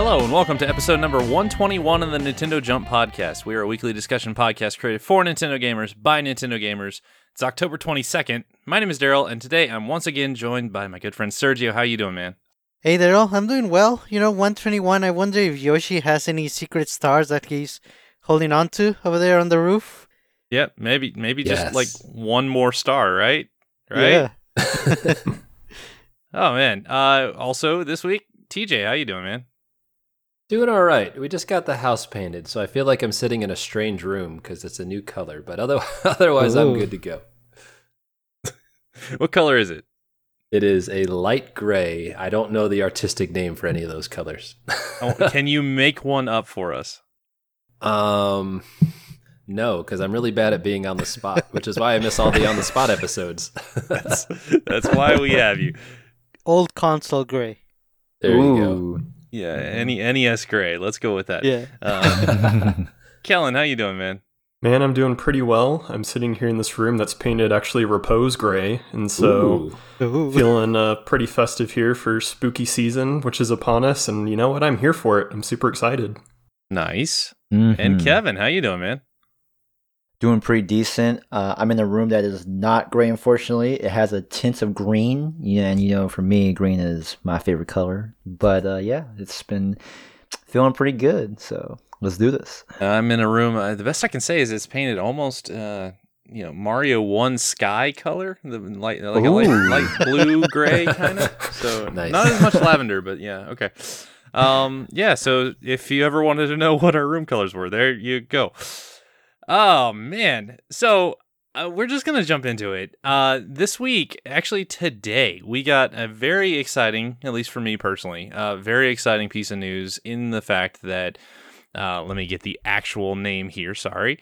Hello and welcome to episode number 121 of the Nintendo Jump Podcast. We are a weekly discussion podcast created for Nintendo gamers by Nintendo gamers. It's October 22nd. My name is Daryl, and today I'm once again joined by my good friend Sergio. How you doing, man? Hey Daryl, I'm doing well. 121, I wonder if Yoshi has any secret stars that he's holding on to over there on the roof. Yep, maybe Yes. just like one more star, right? Yeah. Oh, man. Also, this week, TJ, how you doing, man? Doing all right. We just got the house painted, so I feel like I'm sitting in a strange room because it's a new color. But otherwise, I'm good to go. What color is it? It is a light gray. I don't know the artistic name for any of those colors. Can you make one up for us? No, because I'm really bad at being on the spot, which is why I miss all the on the spot episodes. That's why we have you. Old console gray. There you go. Yeah, any NES gray. Let's go with that. Yeah. Kellen, how you doing, man? Man, I'm doing pretty well. I'm sitting here in this room that's painted actually Repose Gray, and so Ooh. feeling pretty festive here for spooky season, which is upon us, and you know what? I'm here for it. I'm super excited. Nice. Mm-hmm. And Kevin, how you doing, man? Doing pretty decent. I'm in a room that is not gray, unfortunately. It has a tint of green, and for me, green is my favorite color. But yeah, it's been feeling pretty good. So let's do this. I'm in a room. The best I can say is it's painted almost, Mario 1 sky color, a light blue gray kind of. So Nice. Not as much lavender, but yeah, okay. Yeah. So if you ever wanted to know what our room colors were, there you go. Oh, man. So we're just going to jump into it. This week, actually today, we got a very exciting, at least for me personally, very exciting piece of news in the fact that, let me get the actual name here, sorry.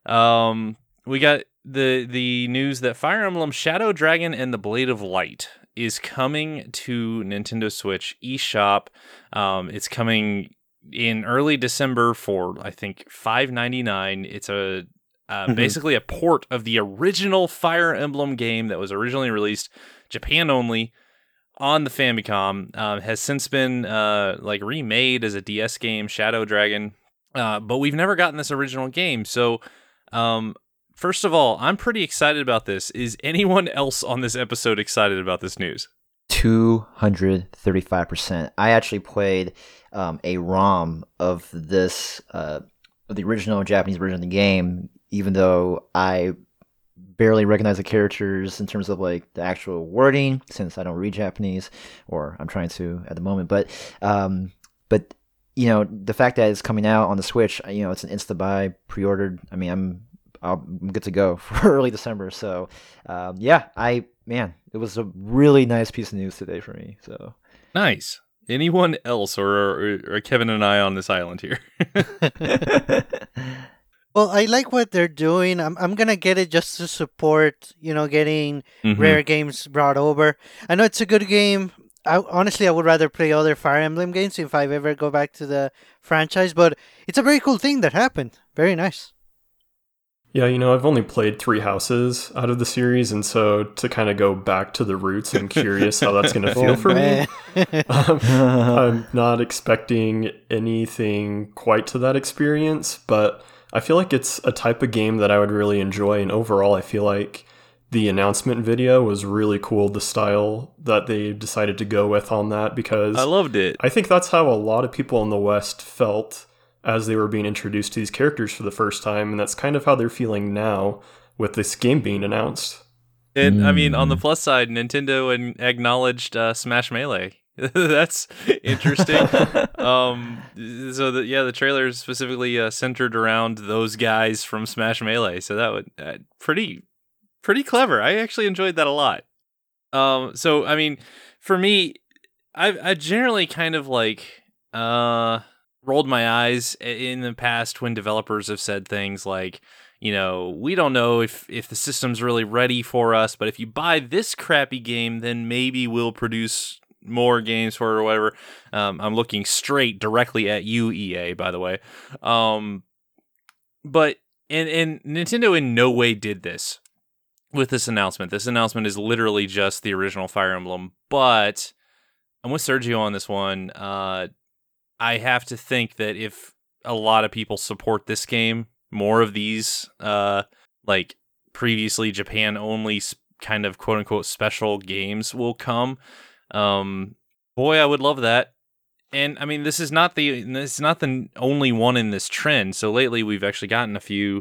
We got the news that Fire Emblem Shadow Dragon and the Blade of Light is coming to Nintendo Switch eShop. It's coming in early December for, I think, $5.99. It's basically a port of the original Fire Emblem game that was originally released Japan only on the Famicom. Has since been remade as a DS game, Shadow Dragon, but we've never gotten this original game. So first of all, I'm pretty excited about this. Is anyone else on this episode excited about this news? 235%. I actually played a ROM of this, the original Japanese version of the game, even though I barely recognize the characters in terms of like the actual wording, since I don't read Japanese, or I'm trying to at the moment. But the fact that it's coming out on the Switch, it's an insta-buy, pre-ordered. I mean, I'm good to go for early December. So, it was a really nice piece of news today for me. So Nice. Anyone else, or are Kevin and I on this island here? Well, I like what they're doing. I'm gonna get it just to support, getting rare games brought over. I know it's a good game. Honestly, I would rather play other Fire Emblem games if I ever go back to the franchise, but it's a very cool thing that happened. Very nice. Yeah, I've only played 3 houses out of the series, and so to kind of go back to the roots, I'm curious how that's going to feel for me. I'm not expecting anything quite to that experience, but I feel like it's a type of game that I would really enjoy, and overall I feel like the announcement video was really cool, the style that they decided to go with on that, because I loved it. I think that's how a lot of people in the West felt as they were being introduced to these characters for the first time, and that's kind of how they're feeling now with this game being announced. And I mean, on the plus side, Nintendo acknowledged Smash Melee. That's interesting. The trailer is specifically centered around those guys from Smash Melee, so that would pretty clever. I actually enjoyed that a lot. So I mean, for me, I generally kind of rolled my eyes in the past when developers have said things like, we don't know if the system's really ready for us, but if you buy this crappy game, then maybe we'll produce more games for it or whatever. I'm looking straight directly at you, EA, by the way. But and Nintendo in no way did this with this announcement. This announcement is literally just the original Fire Emblem, but I'm with Sergio on this one. I have to think that if a lot of people support this game, more of these like previously Japan only kind of quote unquote special games will come. Boy, I would love that. And I mean, this is not the only one in this trend. So lately, we've actually gotten a few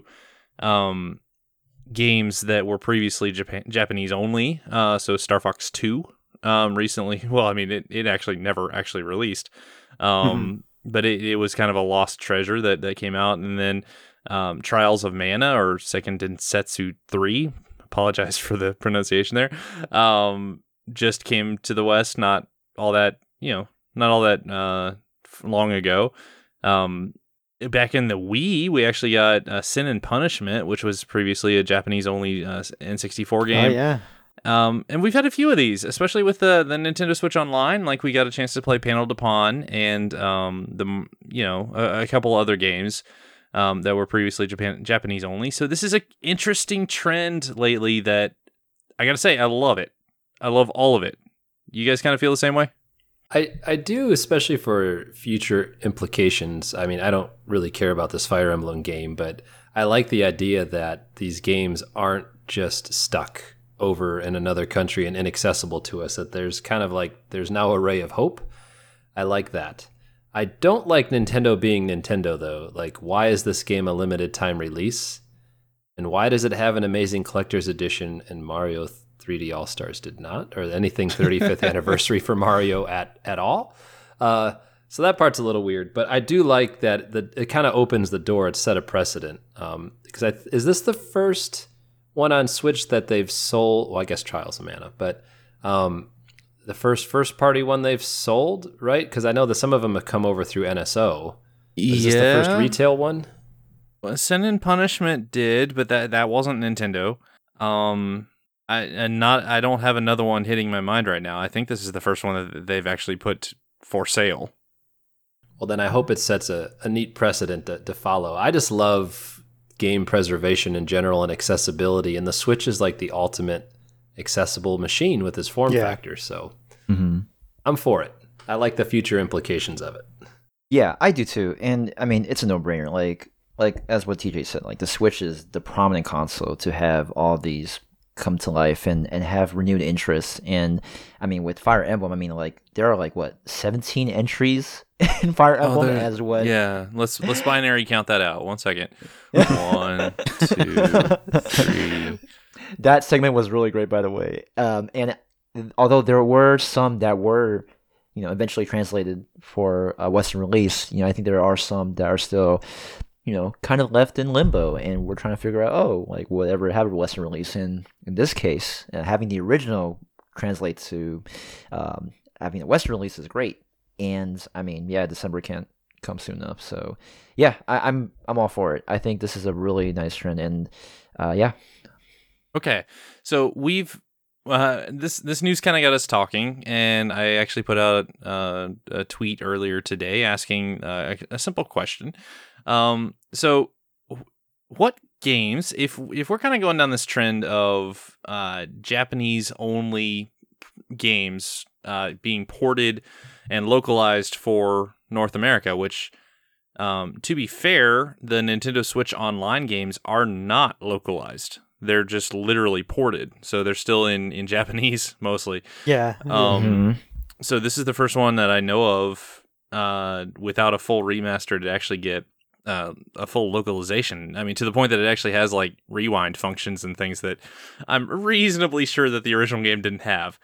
games that were previously Japanese only. So Star Fox 2 recently. Well, I mean, it actually never actually released. But it was kind of a lost treasure that came out. And then Trials of Mana or Seiken Densetsu 3. Apologize for the pronunciation there. Just came to the West not all that long ago. Back in the Wii, we actually got Sin and Punishment, which was previously a Japanese-only N64 game. Oh, yeah. And we've had a few of these, especially with the Nintendo Switch Online. Like, we got a chance to play Panel de Pon and a couple other games that were previously Japanese-only. So this is an interesting trend lately that, I gotta say, I love it. I love all of it. You guys kind of feel the same way? I do, especially for future implications. I mean, I don't really care about this Fire Emblem game, but I like the idea that these games aren't just stuck over in another country and inaccessible to us, that there's kind of like, there's now a ray of hope. I like that. I don't like Nintendo being Nintendo, though. Like, why is this game a limited time release? And why does it have an amazing collector's edition and Mario 3D All-Stars did not, or anything 35th anniversary for Mario at all. So that part's a little weird, but I do like that it kind of opens the door. It set a precedent. Because is this the first one on Switch that they've sold? Well, I guess Trials of Mana, but the first party one they've sold, right? Because I know that some of them have come over through NSO. Is this the first retail one? Well, Sin and Punishment did, but that wasn't Nintendo. I don't have another one hitting my mind right now. I think this is the first one that they've actually put for sale. Well, then I hope it sets a neat precedent to follow. I just love game preservation in general and accessibility, and the Switch is like the ultimate accessible machine with its form factor. So I'm for it. I like the future implications of it. Yeah, I do too. And I mean, it's a no-brainer. Like as what TJ said, like the Switch is the prominent console to have all these come to life and have renewed interest. And I mean, with Fire Emblem, I mean, like there are like what 17 entries in Fire Emblem as what? Yeah, let's binary count that out. 1 second. 1, 2, 3. That segment was really great, by the way. And although there were some that were, eventually translated for a Western release, I think there are some that are still, kind of left in limbo, and we're trying to figure out, like, whatever have a Western release. In this case, having the original translate to having a Western release is great. And I mean, yeah, December can't come soon enough. So yeah, I'm all for it. I think this is a really nice trend, and yeah. Okay, so we've this news kind of got us talking, and I actually put out a tweet earlier today asking a simple question. So what games, if we're kind of going down this trend of Japanese only games being ported and localized for North America, which to be fair, the Nintendo Switch Online games are not localized. They're just literally ported. So they're still in Japanese mostly. Yeah. So this is the first one that I know of without a full remaster to actually get a full localization. I mean, to the point that it actually has like rewind functions and things that I'm reasonably sure that the original game didn't have.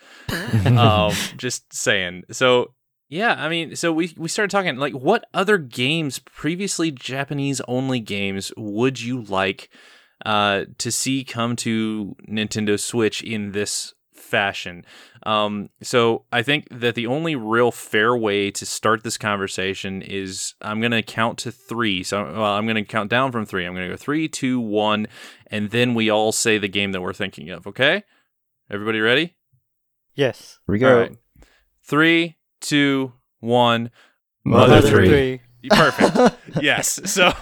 Just saying. So yeah, I mean, so we started talking like, what other games, previously Japanese only games, would you like to see come to Nintendo Switch in this fashion? So I think that the only real fair way to start this conversation is I'm going to count to 3. So I'm going to count down from 3. I'm going to go 3, 2, 1, and then we all say the game that we're thinking of. Okay, everybody ready? Yes. Here we go. All right. 3, 2, 1. Mother 3. Perfect. Yes. So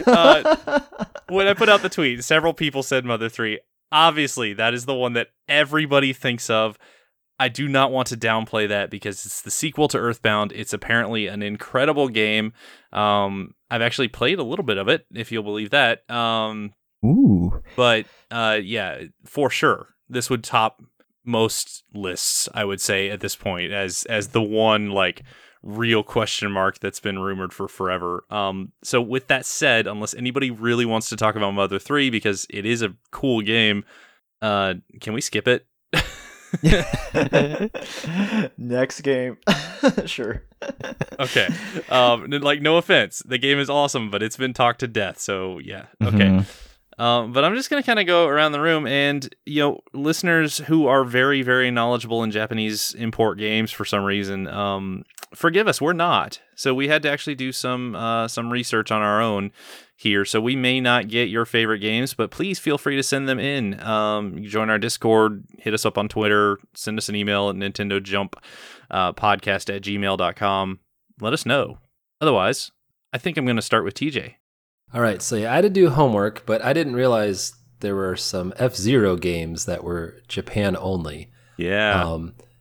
when I put out the tweet, several people said Mother 3. Obviously, that is the one that everybody thinks of. I do not want to downplay that because it's the sequel to Earthbound. It's apparently an incredible game. I've actually played a little bit of it, if you'll believe that. Ooh. But yeah, for sure, this would top most lists, I would say, at this point as the one like real question mark that's been rumored for forever. So with that said, unless anybody really wants to talk about Mother 3 because it is a cool game, can we skip it? Next game. Sure. Okay. Like, no offense, the game is awesome, but it's been talked to death. So yeah. Okay. But I'm just going to kind of go around the room and, listeners who are very, very knowledgeable in Japanese import games for some reason, forgive us, we're not. So we had to actually do some research on our own here. So we may not get your favorite games, but please feel free to send them in. You can join our Discord, hit us up on Twitter, send us an email at nintendojumppodcast@gmail.com. Let us know. Otherwise, I think I'm going to start with TJ. All right, so yeah, I had to do homework, but I didn't realize there were some F-Zero games that were Japan only. Yeah.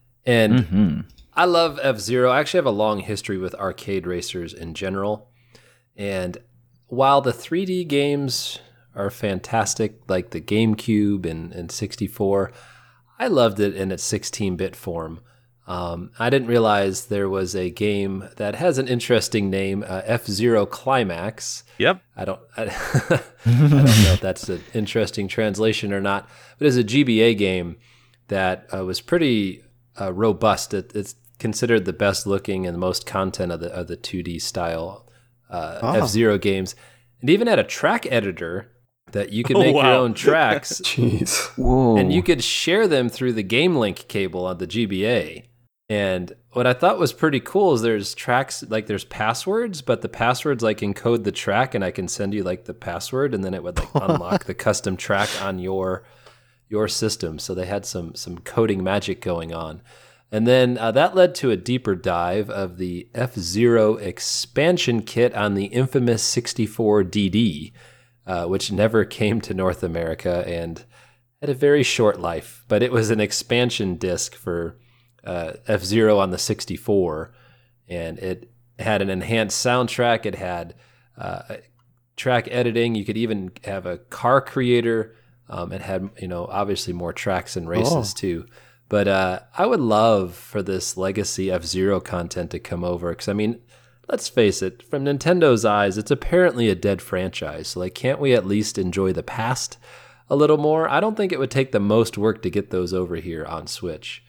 I love F-Zero. I actually have a long history with arcade racers in general. And while the 3D games are fantastic, like the GameCube and 64, I loved it in its 16-bit form. I didn't realize there was a game that has an interesting name, F-Zero Climax. Yep. I don't know if that's an interesting translation or not, but it's a GBA game that was pretty robust. It's considered the best looking and the most content of the 2D style F-Zero games, and even had a track editor that you could make your own tracks. Jeez. Whoa. And you could share them through the Game Link cable on the GBA. And what I thought was pretty cool is there's tracks, like there's passwords, but the passwords like encode the track, and I can send you like the password, and then it would like unlock the custom track on your system. So they had some coding magic going on. And then that led to a deeper dive of the F-Zero expansion kit on the infamous 64DD, which never came to North America and had a very short life. But it was an expansion disc for F-Zero on the 64, and it had an enhanced soundtrack. It had track editing. You could even have a car creator. It had, obviously more tracks and races too. But I would love for this legacy F-Zero content to come over, because I mean, let's face it, from Nintendo's eyes, it's apparently a dead franchise. So like, can't we at least enjoy the past a little more? I don't think it would take the most work to get those over here on Switch.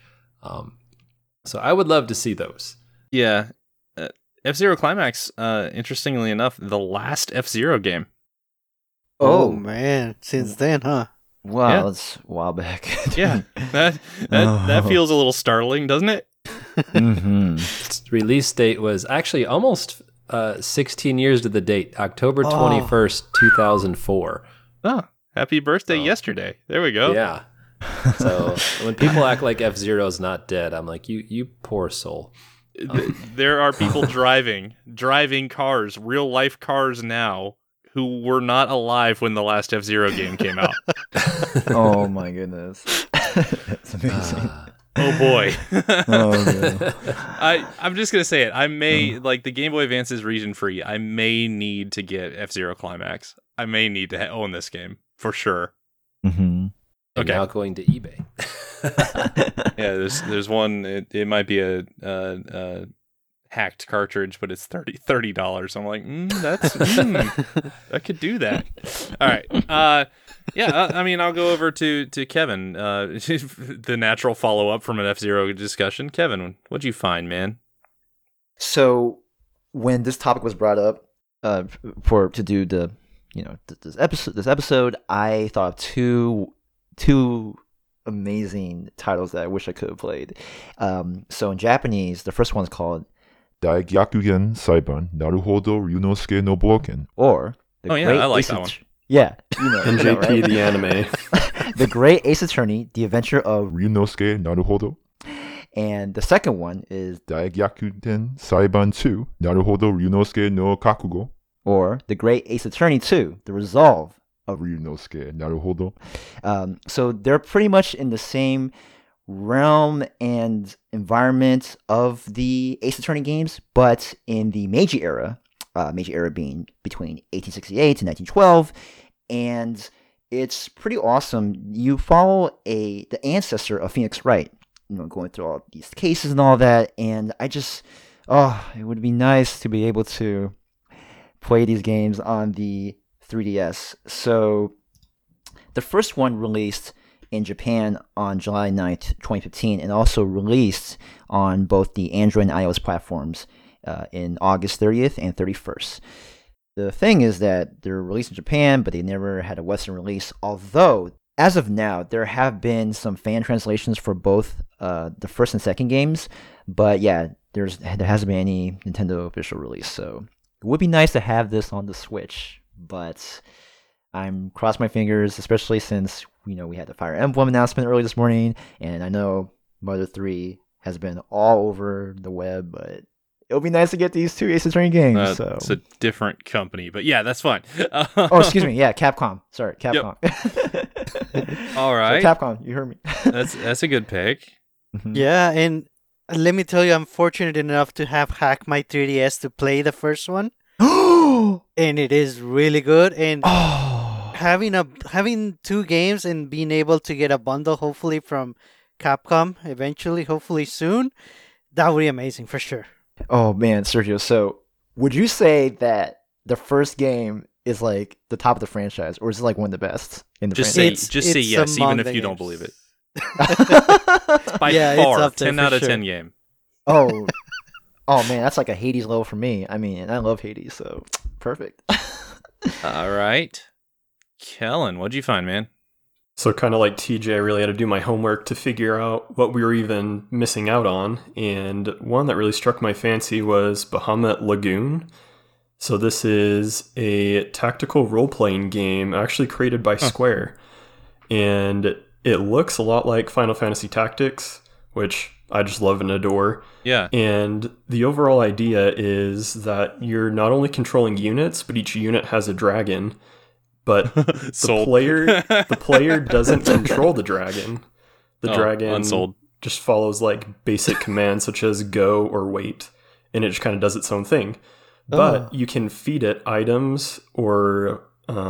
So I would love to see those. Yeah. F-Zero Climax, interestingly enough, the last F-Zero game. Oh, man. Since then, huh? Wow, Yeah. that's a while back. Yeah. That feels a little startling, doesn't it? Its release date was actually almost 16 years to the date, October 21st, 2004. Oh, happy birthday yesterday. There we go. Yeah. So when people act like F-Zero's not dead, I'm like, you poor soul. There are people driving cars, real life cars now, who were not alive when the last F-Zero game came out. Oh my goodness. That's amazing. Oh boy. Oh, no. I'm just gonna say it. I may like the Game Boy Advance is region free. I may need to get F-Zero Climax. I may need to own this game for sure. Mm-hmm. And Okay. now going to eBay. Yeah, there's one. It might be a hacked cartridge, but it's $30. I'm like, I could do that. All right. I mean, I'll go over to Kevin. The natural follow up from an F-Zero discussion. Kevin, what'd you find, man? So when this topic was brought up to do this episode, I thought of two amazing titles that I wish I could have played. So in Japanese, the first one is called 大逆転裁判なるほど龍之介の冒険 or the Oh, yeah, Great I like Ace that Att- one. Yeah, you know, NJP right? the anime. The Great Ace Attorney, The Adventure of, 龍之介なるほど and the second one is 大逆転裁判2なるほど龍之介の覚悟 or The Great Ace Attorney 2, The Resolve of. 龍之介なるほど So they're pretty much in the same realm and environment of the Ace Attorney games, but in the Meiji era. Meiji era being between 1868 and 1912, and it's pretty awesome. You follow the ancestor of Phoenix Wright, going through all these cases and all that, and it would be nice to be able to play these games on the 3DS. So the first one released in Japan on July 9th, 2015, and also released on both the Android and iOS platforms in August 30th and 31st. The thing is that they're released in Japan, but they never had a Western release, although, as of now, there have been some fan translations for both the first and second games, but yeah, there hasn't been any Nintendo official release, so it would be nice to have this on the Switch, but I'm crossing my fingers, especially since we had the Fire Emblem announcement early this morning, and I know Mother 3 has been all over the web, but it'll be nice to get these two Ace Attorney games. So it's a different company, but yeah, that's fine. Oh, excuse me. Yeah, Capcom. Sorry, Capcom. Yep. All right. So Capcom, you heard me. That's a good pick. Mhm. Yeah, and let me tell you, I'm fortunate enough to have hacked my 3DS to play the first one, and it is really good. And having two games and being able to get a bundle, hopefully from Capcom, eventually, hopefully soon, that would be amazing for sure. Oh man, Sergio. So, would you say that the first game is like the top of the franchise, or is it like one of the best in the Just franchise? say It's yes, among even if the you don't games. believe it. By Yeah, it's far, up there 10 for out of sure. 10 game. Oh man, that's like a Hades level for me. I mean, and I love Hades, so perfect. All right. Kellen, what'd you find, man? So kind of like TJ, I really had to do my homework to figure out what we were even missing out on. And one that really struck my fancy was Bahamut Lagoon. So this is a tactical role-playing game actually created by Square. And it looks a lot like Final Fantasy Tactics, which I just love and adore. Yeah. And the overall idea is that you're not only controlling units, but each unit has a dragon. But the Sold. player doesn't control the dragon. The dragon unsold. just follows like basic commands such as go or wait, and it just kind of does its own thing. But you can feed it items or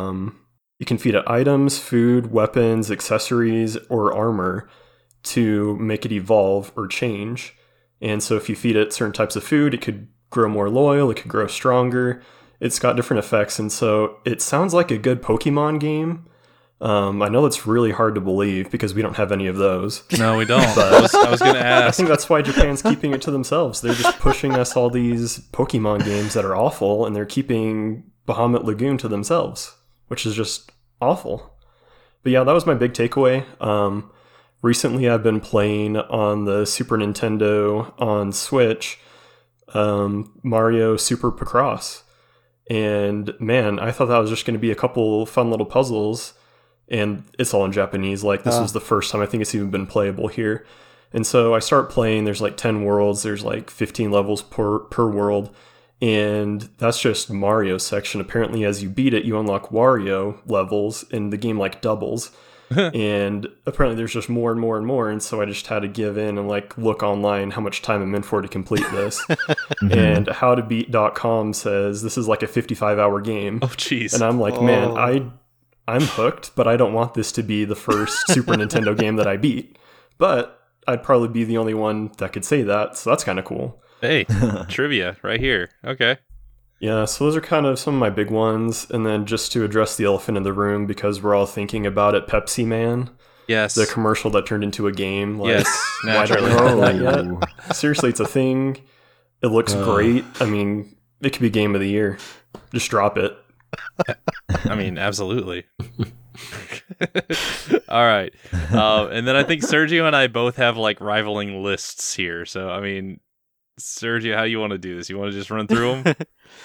food, weapons, accessories, or armor to make it evolve or change. And so if you feed it certain types of food, it could grow more loyal, it could grow stronger. It's got different effects, and so it sounds like a good Pokemon game. I know that's really hard to believe because we don't have any of those. No, we don't. I was going to I ask. think that's why Japan's keeping it to themselves. They're just pushing us all these Pokemon games that are awful, and they're keeping Bahamut Lagoon to themselves, which is just awful. But yeah, that was my big takeaway. Recently, I've been playing on the Super Nintendo on Switch, Mario Super Picross. And man, I thought that was just going to be a couple fun little puzzles, and it's all in Japanese. Like, this was the first time I think it's even been playable here. And so I start playing, there's like 10 worlds, there's like 15 levels per world, and that's just Mario's section. Apparently, as you beat it, you unlock Wario levels, and the game like doubles. And apparently there's just more and more and more, and so I just had to give in and like look online how much time I'm in for to complete this. And howtobeat.com says this is like a 55-hour game. Oh, jeez. And I'm like, man, I'm hooked, but I don't want this to be the first Super Nintendo game that I beat. But I'd probably be the only one that could say that, so that's kind of cool. Hey, trivia right here. Okay. Yeah, so those are kind of some of my big ones. And then just to address the elephant in the room, because we're all thinking about it, Pepsi Man, Yes. the commercial that turned into a game. Like, Yes, why don't we naturally. have that yet? Seriously, it's a thing. It looks great. I mean, it could be game of the year. Just drop it. I mean, absolutely. All right. And then I think Sergio and I both have like rivaling lists here. So, I mean, Sergio, how do you want to do this? You want to just run through them?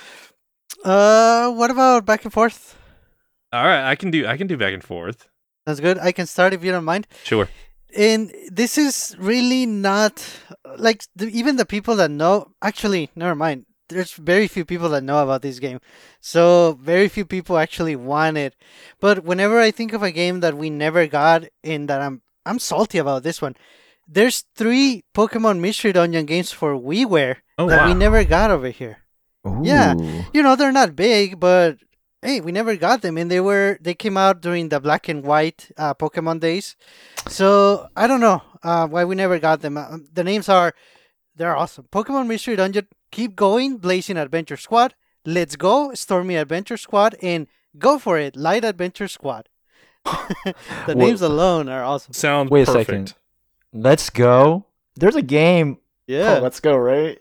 What about back and forth? All right, I can do back and forth. That's good. I can start if you don't mind. Sure. And this is really not like even the people that know. Actually, never mind. There's very few people that know about this game, so very few people actually want it. But whenever I think of a game that we never got and that I'm salty about this one, there's 3 Pokemon Mystery Dungeon games for WiiWare Oh, that wow. we never got over here. Yeah. You know, they're not big, but hey, we never got them, and they came out during the black and white Pokemon days. So I don't know why we never got them. The names they're awesome. Pokemon Mystery Dungeon, Keep Going, Blazing Adventure Squad, Let's Go, Stormy Adventure Squad, and Go For It, Light Adventure Squad. The names alone are awesome. Sound Wait a perfect. second. Let's Go. There's a game. Yeah. called Let's Go, right?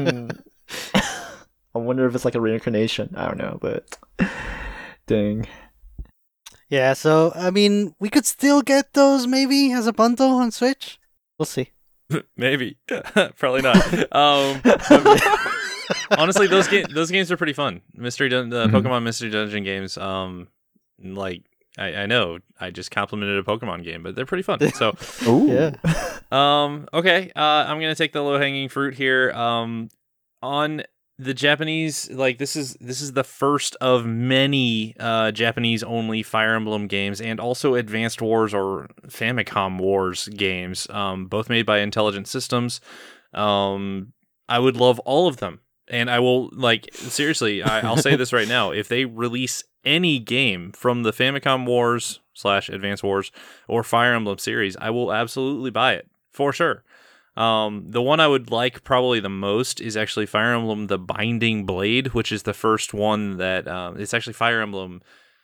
I wonder if it's like a reincarnation. I don't know, but dang. Yeah, so I mean, we could still get those maybe as a bundle on Switch. We'll see. Maybe. Probably not. Honestly, those games are pretty fun. Pokemon Mystery Dungeon games. Like I know I just complimented a Pokemon game, but they're pretty fun. So, Ooh. Yeah. okay. I'm gonna take the low hanging fruit here. On the Japanese, like this is the first of many Japanese only Fire Emblem games, and also Advanced Wars or Famicom Wars games, both made by Intelligent Systems. I would love all of them, and I will, like, seriously, I'll say this right now: if they release any game from the Famicom Wars / Advanced Wars or Fire Emblem series, I will absolutely buy it for sure. The one I would like probably the most is actually Fire Emblem The Binding Blade, which is the first one that it's actually Fire Emblem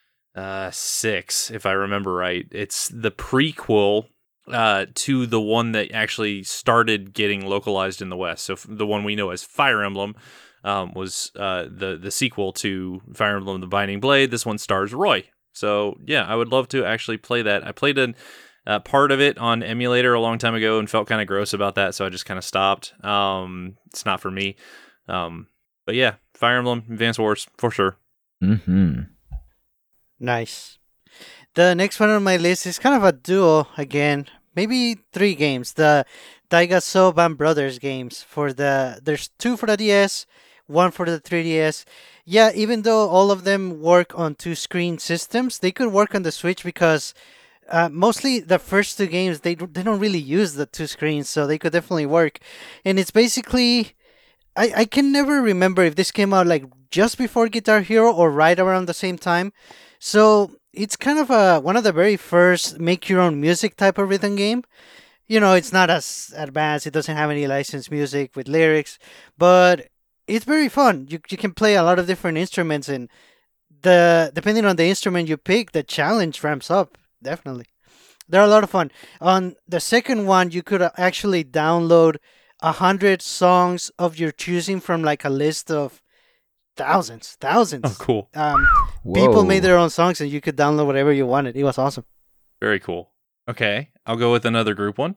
6, if I remember right. It's the prequel to the one that actually started getting localized in the West. So the one we know as Fire Emblem was the sequel to Fire Emblem The Binding Blade. This one stars Roy. So yeah, I would love to actually play that. I played part of it on emulator a long time ago and felt kind of gross about that, so I just kind of stopped. It's not for me. But yeah, Fire Emblem Advanced Wars for sure. Mm-hmm. Nice. The next one on my list is kind of a duo again. Maybe 3 games. The Daigaso Band Brothers games there's 2 for the DS, 1 for the 3DS. Yeah, even though all of them work on 2-screen systems, they could work on the Switch because mostly the first 2 games they don't really use the 2 screens, so they could definitely work. And it's basically I can never remember if this came out like just before Guitar Hero or right around the same time. So it's kind of one of the very first make your own music type of rhythm game. You know, it's not as advanced. It doesn't have any licensed music with lyrics, but it's very fun. You can play a lot of different instruments, and depending on the instrument you pick, the challenge ramps up. Definitely. They're a lot of fun. On the second one, you could actually download 100 songs of your choosing from like a list of thousands. Oh, cool. People made their own songs, and you could download whatever you wanted. It was awesome. Very cool. Okay, I'll go with another group one.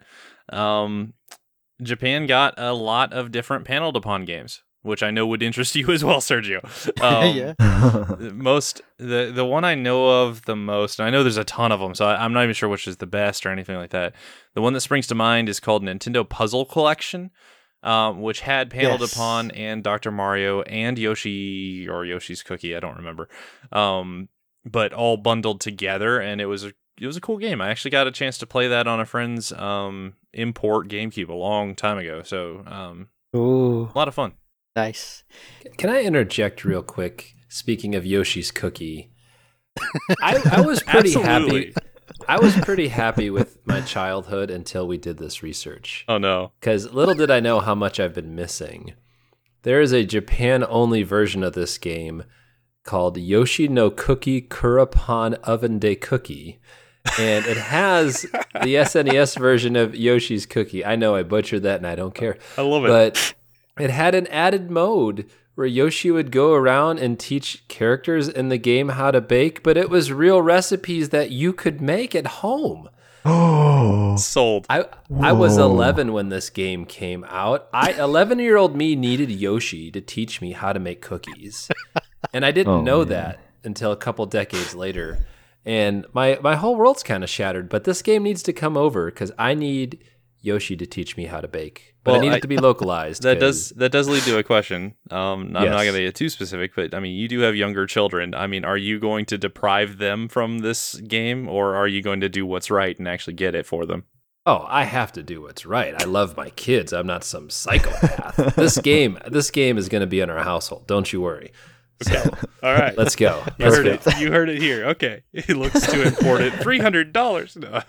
Japan got a lot of different Panel-to-Pon games, which I know would interest you as well, Sergio. Yeah. The one I know of the most, and I know there's a ton of them, so I'm not even sure which is the best or anything like that. The one that springs to mind is called Nintendo Puzzle Collection, which had Panel-to-Pon and Dr. Mario and Yoshi or Yoshi's Cookie, I don't remember, but all bundled together, and it was a cool game. I actually got a chance to play that on a friend's import GameCube a long time ago, so Ooh, a lot of fun. nice. Can I interject real quick? Speaking of Yoshi's Cookie, I was pretty Absolutely. happy. I was pretty happy with my childhood until we did this research. Oh no. Because little did I know how much I've been missing. There is a Japan-only version of this game called Yoshi no Cookie Kurapon Oven Day Cookie. And it has the SNES version of Yoshi's Cookie. I know I butchered that and I don't care. I love it. But it had an added mode where Yoshi would go around and teach characters in the game how to bake, but it was real recipes that you could make at home. Oh. Sold. I was 11 when this game came out. 11-year-old me needed Yoshi to teach me how to make cookies. And I didn't know that until a couple decades later. And my whole world's kind of shattered, but this game needs to come over because I need Yoshi to teach me how to bake. But Well, I need it to be localized. That 'cause- does lead to a question. I'm not Yes. going to get too specific, but I mean, you do have younger children. I mean, are you going to deprive them from this game, or are you going to do what's right and actually get it for them? Oh, I have to do what's right. I love my kids. I'm not some psychopath. This game is going to be in our household. Don't you worry. So, All right. let's go. You Let's heard go. it. You heard it here. Okay. It looks too important. $300. No.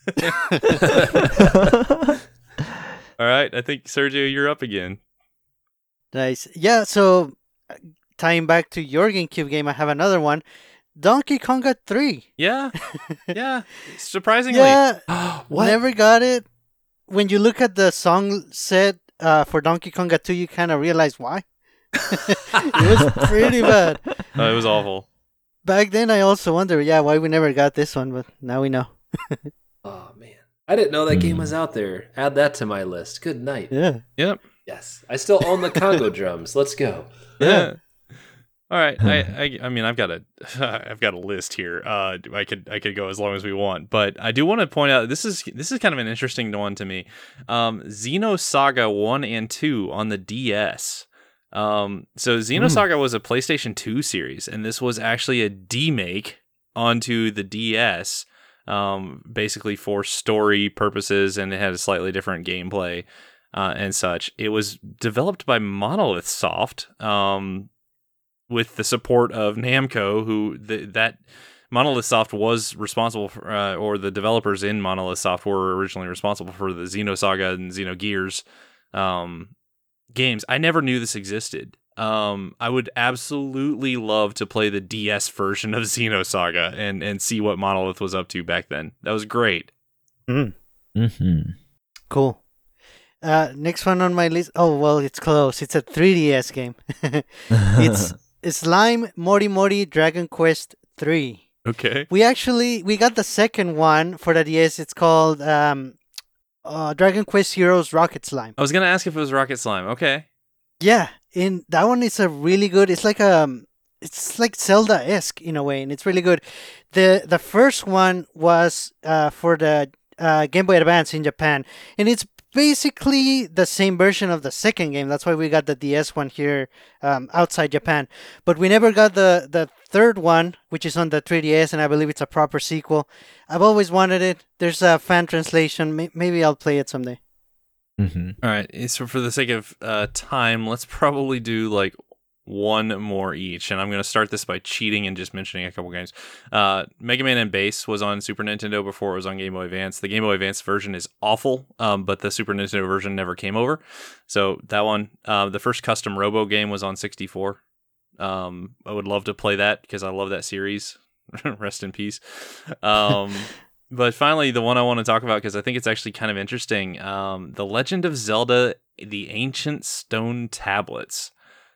All right. I think, Sergio, you're up again. Nice. Yeah, so tying back to your GameCube game, I have another one. Donkey Konga 3. Yeah. Yeah. Surprisingly. Yeah, What? never got it. When you look at the song set for Donkey Konga 2, you kind of realize why. It was pretty bad. Oh, it was awful. Back then, I also wondered, why we never got this one, but now we know. Oh man, I didn't know that game was out there. Add that to my list. Good night. Yeah. Yep. Yes, I still own the Congo drums. Let's go. Yeah. All right. I mean, I've got a list here. I could go as long as we want, but I do want to point out this is kind of an interesting one to me. Xenosaga 1 and 2 on the DS. So Xenosaga was a PlayStation 2 series, and this was actually a demake onto the DS, basically for story purposes, and it had a slightly different gameplay and such. It was developed by Monolith Soft, with the support of Namco, who that Monolith Soft was responsible for, or the developers in Monolith Soft were originally responsible for the Xenosaga and Xenogears games. I never knew this existed. I would absolutely love to play the DS version of Xenosaga and see what Monolith was up to back then. That was great. Mm-hmm. Cool. Next one on my list. Oh, well, it's close. It's a 3DS game. It's Slime Mori Mori Dragon Quest 3. Okay. We got the second one for the DS. It's called Dragon Quest Heroes Rocket Slime. I was gonna ask if it was Rocket Slime. Okay. Yeah, in that one is a really good. It's like Zelda-esque in a way, and it's really good. The first one was for the Game Boy Advance in Japan, and it's basically the same version of the second game. That's why we got the DS one here outside Japan. But we never got the third one, which is on the 3DS, and I believe it's a proper sequel. I've always wanted it. There's a fan translation. Maybe I'll play it someday. Mm-hmm. All right. So for the sake of time, let's probably do like one more each, and I'm going to start this by cheating and just mentioning a couple games. Mega Man and Bass was on Super Nintendo before it was on Game Boy Advance. The Game Boy Advance version is awful, but the Super Nintendo version never came over. So that one, the first custom Robo game was on 64. I would love to play that because I love that series. Rest in peace. But finally, the one I want to talk about because I think it's actually kind of interesting, The Legend of Zelda: The Ancient Stone Tablets.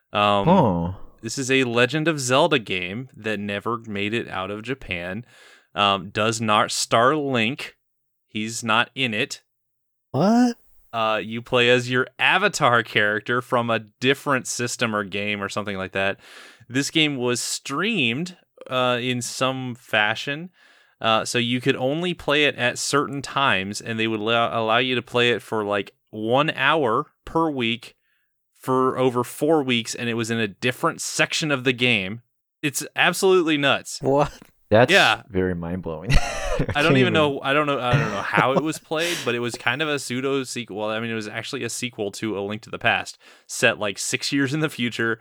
This is a Legend of Zelda game that never made it out of Japan. Does not star Link. He's not in it. What? You play as your avatar character from a different system or game or something like that. This game was streamed in some fashion. So you could only play it at certain times, and they would allow you to play it for like 1 hour per week for over 4 weeks, and it was in a different section of the game. It's absolutely nuts. What? That's very mind-blowing. I don't know how it was played, but it was kind of a pseudo sequel. Well, I mean, it was actually a sequel to A Link to the Past, set like 6 years in the future.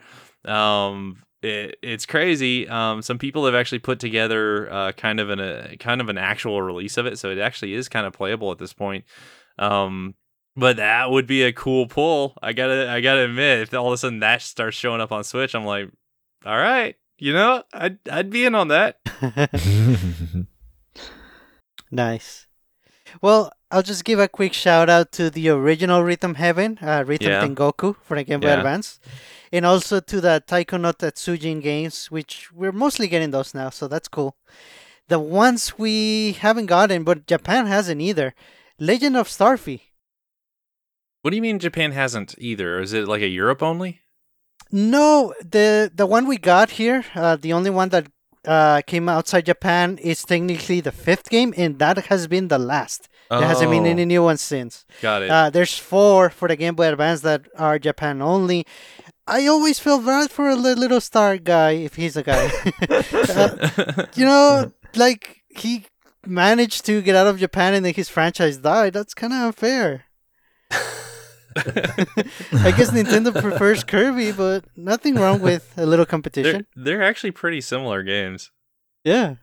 It's crazy. Some people have actually put together kind of an actual release of it, so it actually is kind of playable at this point. But that would be a cool pull. I gotta admit, if all of a sudden that starts showing up on Switch, I'm like, all right, I'd be in on that. Nice. Well, I'll just give a quick shout out to the original Rhythm Heaven, Rhythm Tengoku for the Game Boy Advance, and also to the Taiko no Tatsujin games, which we're mostly getting those now, so that's cool. The ones we haven't gotten, but Japan hasn't either, Legend of Starfy. What do you mean Japan hasn't either? Is it like a Europe only? No, the one we got here, the only one that came outside Japan is technically the 5th game, and that has been the last. There hasn't been any new ones since. Got it. There's 4 for the Game Boy Advance that are Japan only. I always feel bad for a little star guy, if he's a guy. Like, he managed to get out of Japan and then his franchise died. That's kind of unfair. I guess Nintendo prefers Kirby, but nothing wrong with a little competition. They're actually pretty similar games. Yeah.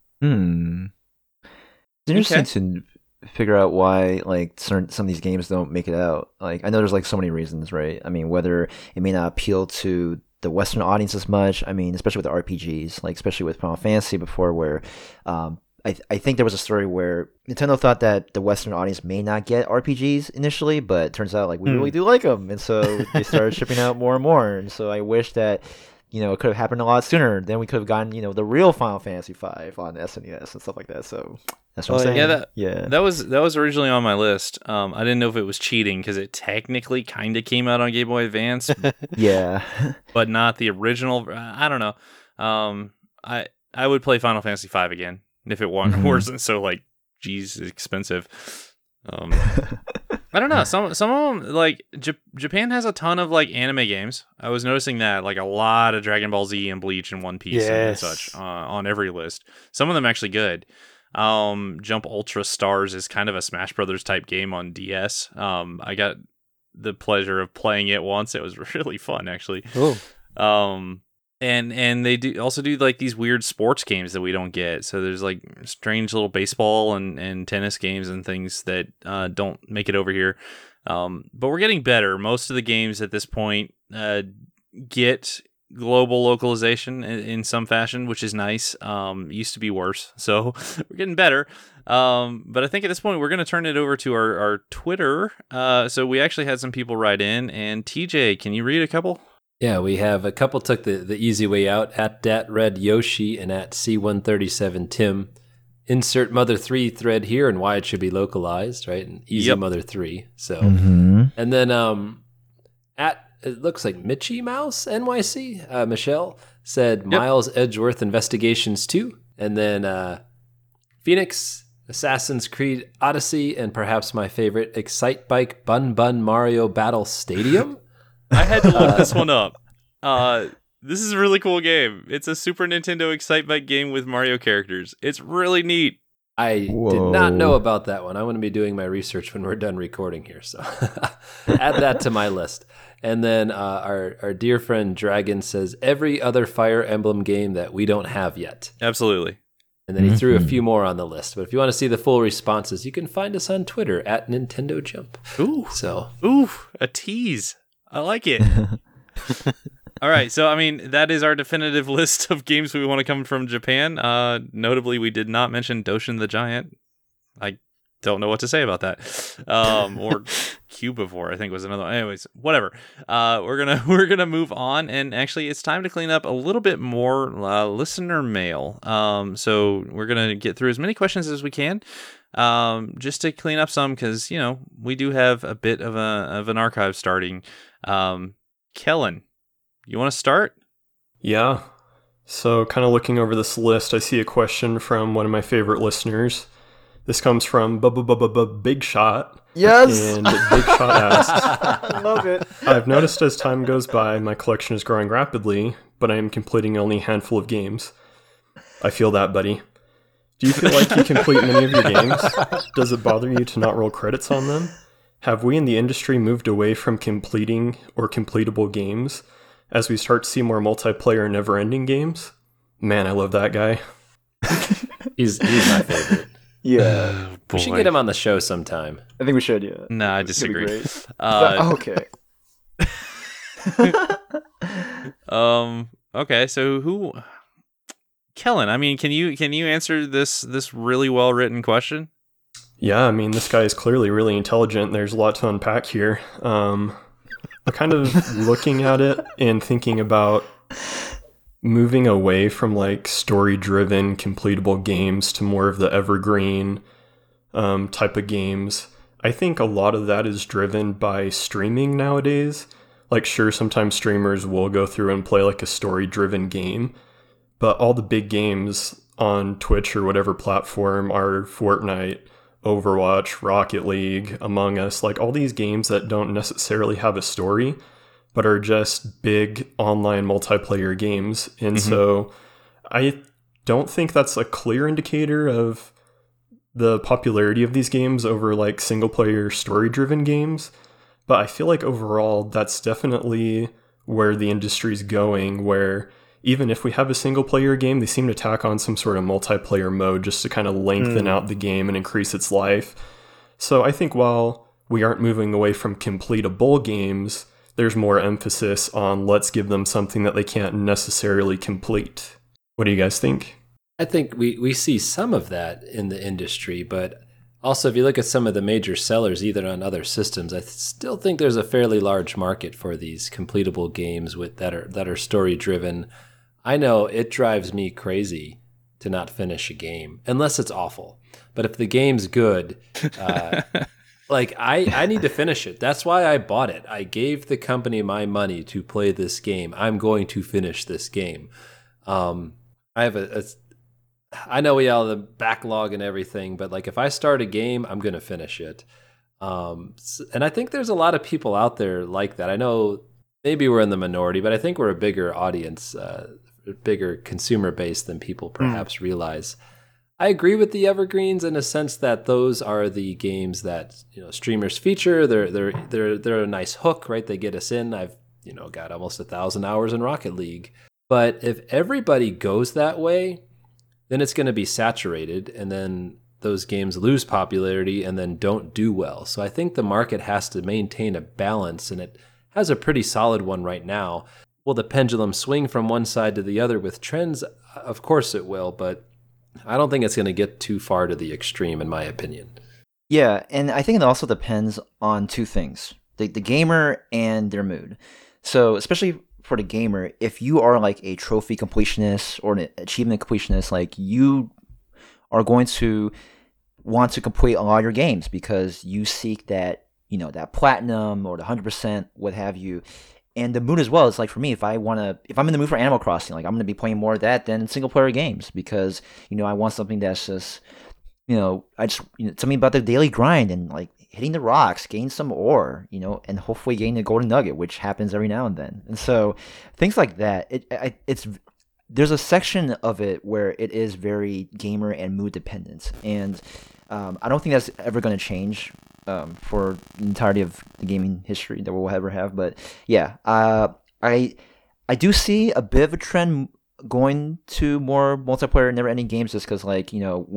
It's interesting to figure out why like some of these games don't make it out. Like I know there's like so many reasons, right? I mean, whether it may not appeal to the Western audience as much. I mean, especially with the RPGs, like especially with Final Fantasy before, where I think there was a story where Nintendo thought that the Western audience may not get RPGs initially, but it turns out like we really do like them, and so they started shipping out more and more. And so I wish that it could have happened a lot sooner. Then we could have gotten the real Final Fantasy V on SNES and stuff like that. So that's what I'm saying. That was originally on my list. I didn't know if it was cheating because it technically kind of came out on Game Boy Advance. Yeah, but not the original. I don't know. I would play Final Fantasy V again if it wasn't so like, geez, expensive. I don't know. Some of them, like Japan has a ton of like anime games. I was noticing that, like a lot of Dragon Ball Z and Bleach and One Piece and such on every list. Some of them actually good. Jump Ultra Stars is kind of a Smash Brothers type game on DS. I got the pleasure of playing it once. It was really fun, actually. Oh. And they also do like these weird sports games that we don't get. So there's like strange little baseball and tennis games and things that don't make it over here. But we're getting better. Most of the games at this point get global localization in some fashion, which is nice. Used to be worse. So we're getting better. But I think at this point we're going to turn it over to our Twitter. So we actually had some people write in. And TJ, can you read a couple? Yeah, we have a couple took the easy way out at Dat Yoshi and at C137 Tim. Insert Mother 3 thread here and why it should be localized, right? And easy Mother 3. So, and then at it looks like Mitchy Mouse NYC Michelle said Miles Edgeworth Investigations 2, and then Phoenix Assassin's Creed Odyssey, and perhaps my favorite Excite Bike Bun Bun Mario Battle Stadium. I had to look this one up. This is a really cool game. It's a Super Nintendo Excitebike game with Mario characters. It's really neat. I did not know about that one. I'm going to be doing my research when we're done recording here, so add that to my list. And then our dear friend Dragon says, every other Fire Emblem game that we don't have yet. Absolutely. And then he threw a few more on the list. But if you want to see the full responses, you can find us on Twitter at Nintendo Jump. Ooh, a tease. I like it. All right, so I mean that is our definitive list of games we want to come from Japan. Notably, we did not mention Doshin the Giant. I don't know what to say about that. Or Cubivore, I think was another one. Anyways, whatever. We're gonna move on, and actually, it's time to clean up a little bit more listener mail. So we're gonna get through as many questions as we can. Just to clean up some, because we do have a bit of an archive starting. Kellen, you want to start? Yeah. So kind of looking over this list, I see a question from one of my favorite listeners. This comes from Big Shot. Yes. And Big Shot asks, I love it. I've noticed as time goes by, my collection is growing rapidly, but I am completing only a handful of games. I feel that, buddy. Do you feel like you complete many of your games? Does it bother you to not roll credits on them? Have we in the industry moved away from completing or completable games as we start to see more multiplayer never-ending games? Man, I love that guy. He's my favorite. Yeah. We should get him on the show sometime. I think we should, yeah. No, I disagree. Okay. Okay, so who... Kellen, I mean, can you answer this really well-written question? Yeah, I mean, this guy is clearly really intelligent. There's a lot to unpack here. I'm kind of looking at it and thinking about moving away from like story-driven, completable games to more of the evergreen type of games. I think a lot of that is driven by streaming nowadays. Like, sure, sometimes streamers will go through and play like a story-driven game, but all the big games on Twitch or whatever platform are Fortnite, Overwatch, Rocket League, Among Us, like all these games that don't necessarily have a story, but are just big online multiplayer games. And so I don't think that's a clear indicator of the popularity of these games over like single player story driven games. But I feel like overall that's definitely where the industry's going, where even if we have a single player game, they seem to tack on some sort of multiplayer mode just to kind of lengthen out the game and increase its life. So I think while we aren't moving away from completable games, there's more emphasis on let's give them something that they can't necessarily complete. What do you guys think? I think we see some of that in the industry, but also if you look at some of the major sellers, either on other systems, I still think there's a fairly large market for these completable games that are story driven. I know it drives me crazy to not finish a game, unless it's awful. But if the game's good, like I need to finish it. That's why I bought it. I gave the company my money to play this game. I'm going to finish this game. I have I know we all have the backlog and everything, but like if I start a game, I'm going to finish it. And I think there's a lot of people out there like that. I know maybe we're in the minority, but I think we're a bigger audience, bigger consumer base than people perhaps realize. I agree with the evergreens in a sense that those are the games that streamers feature. They're a nice hook, right? They get us in. I've got almost 1,000 hours in Rocket League. But if everybody goes that way, then it's going to be saturated, and then those games lose popularity and then don't do well. So I think the market has to maintain a balance, and it has a pretty solid one right now. Will the pendulum swing from one side to the other with trends? Of course it will, but I don't think it's going to get too far to the extreme, in my opinion. Yeah, and I think it also depends on two things, the gamer and their mood. So especially for the gamer, if you are like a trophy completionist or an achievement completionist, like you are going to want to complete a lot of your games because you seek that, that platinum or the 100%, what have you. And the mood as well is like for me, if I'm in the mood for Animal Crossing, like I'm going to be playing more of that than single player games because, I want something that's just, something about the daily grind and like hitting the rocks, gain some ore, and hopefully gain a golden nugget, which happens every now and then. And so things like that, there's a section of it where it is very gamer and mood dependent. And I don't think that's ever going to change for the entirety of the gaming history that we'll ever have. But yeah, I do see a bit of a trend going to more multiplayer never-ending games just because, like,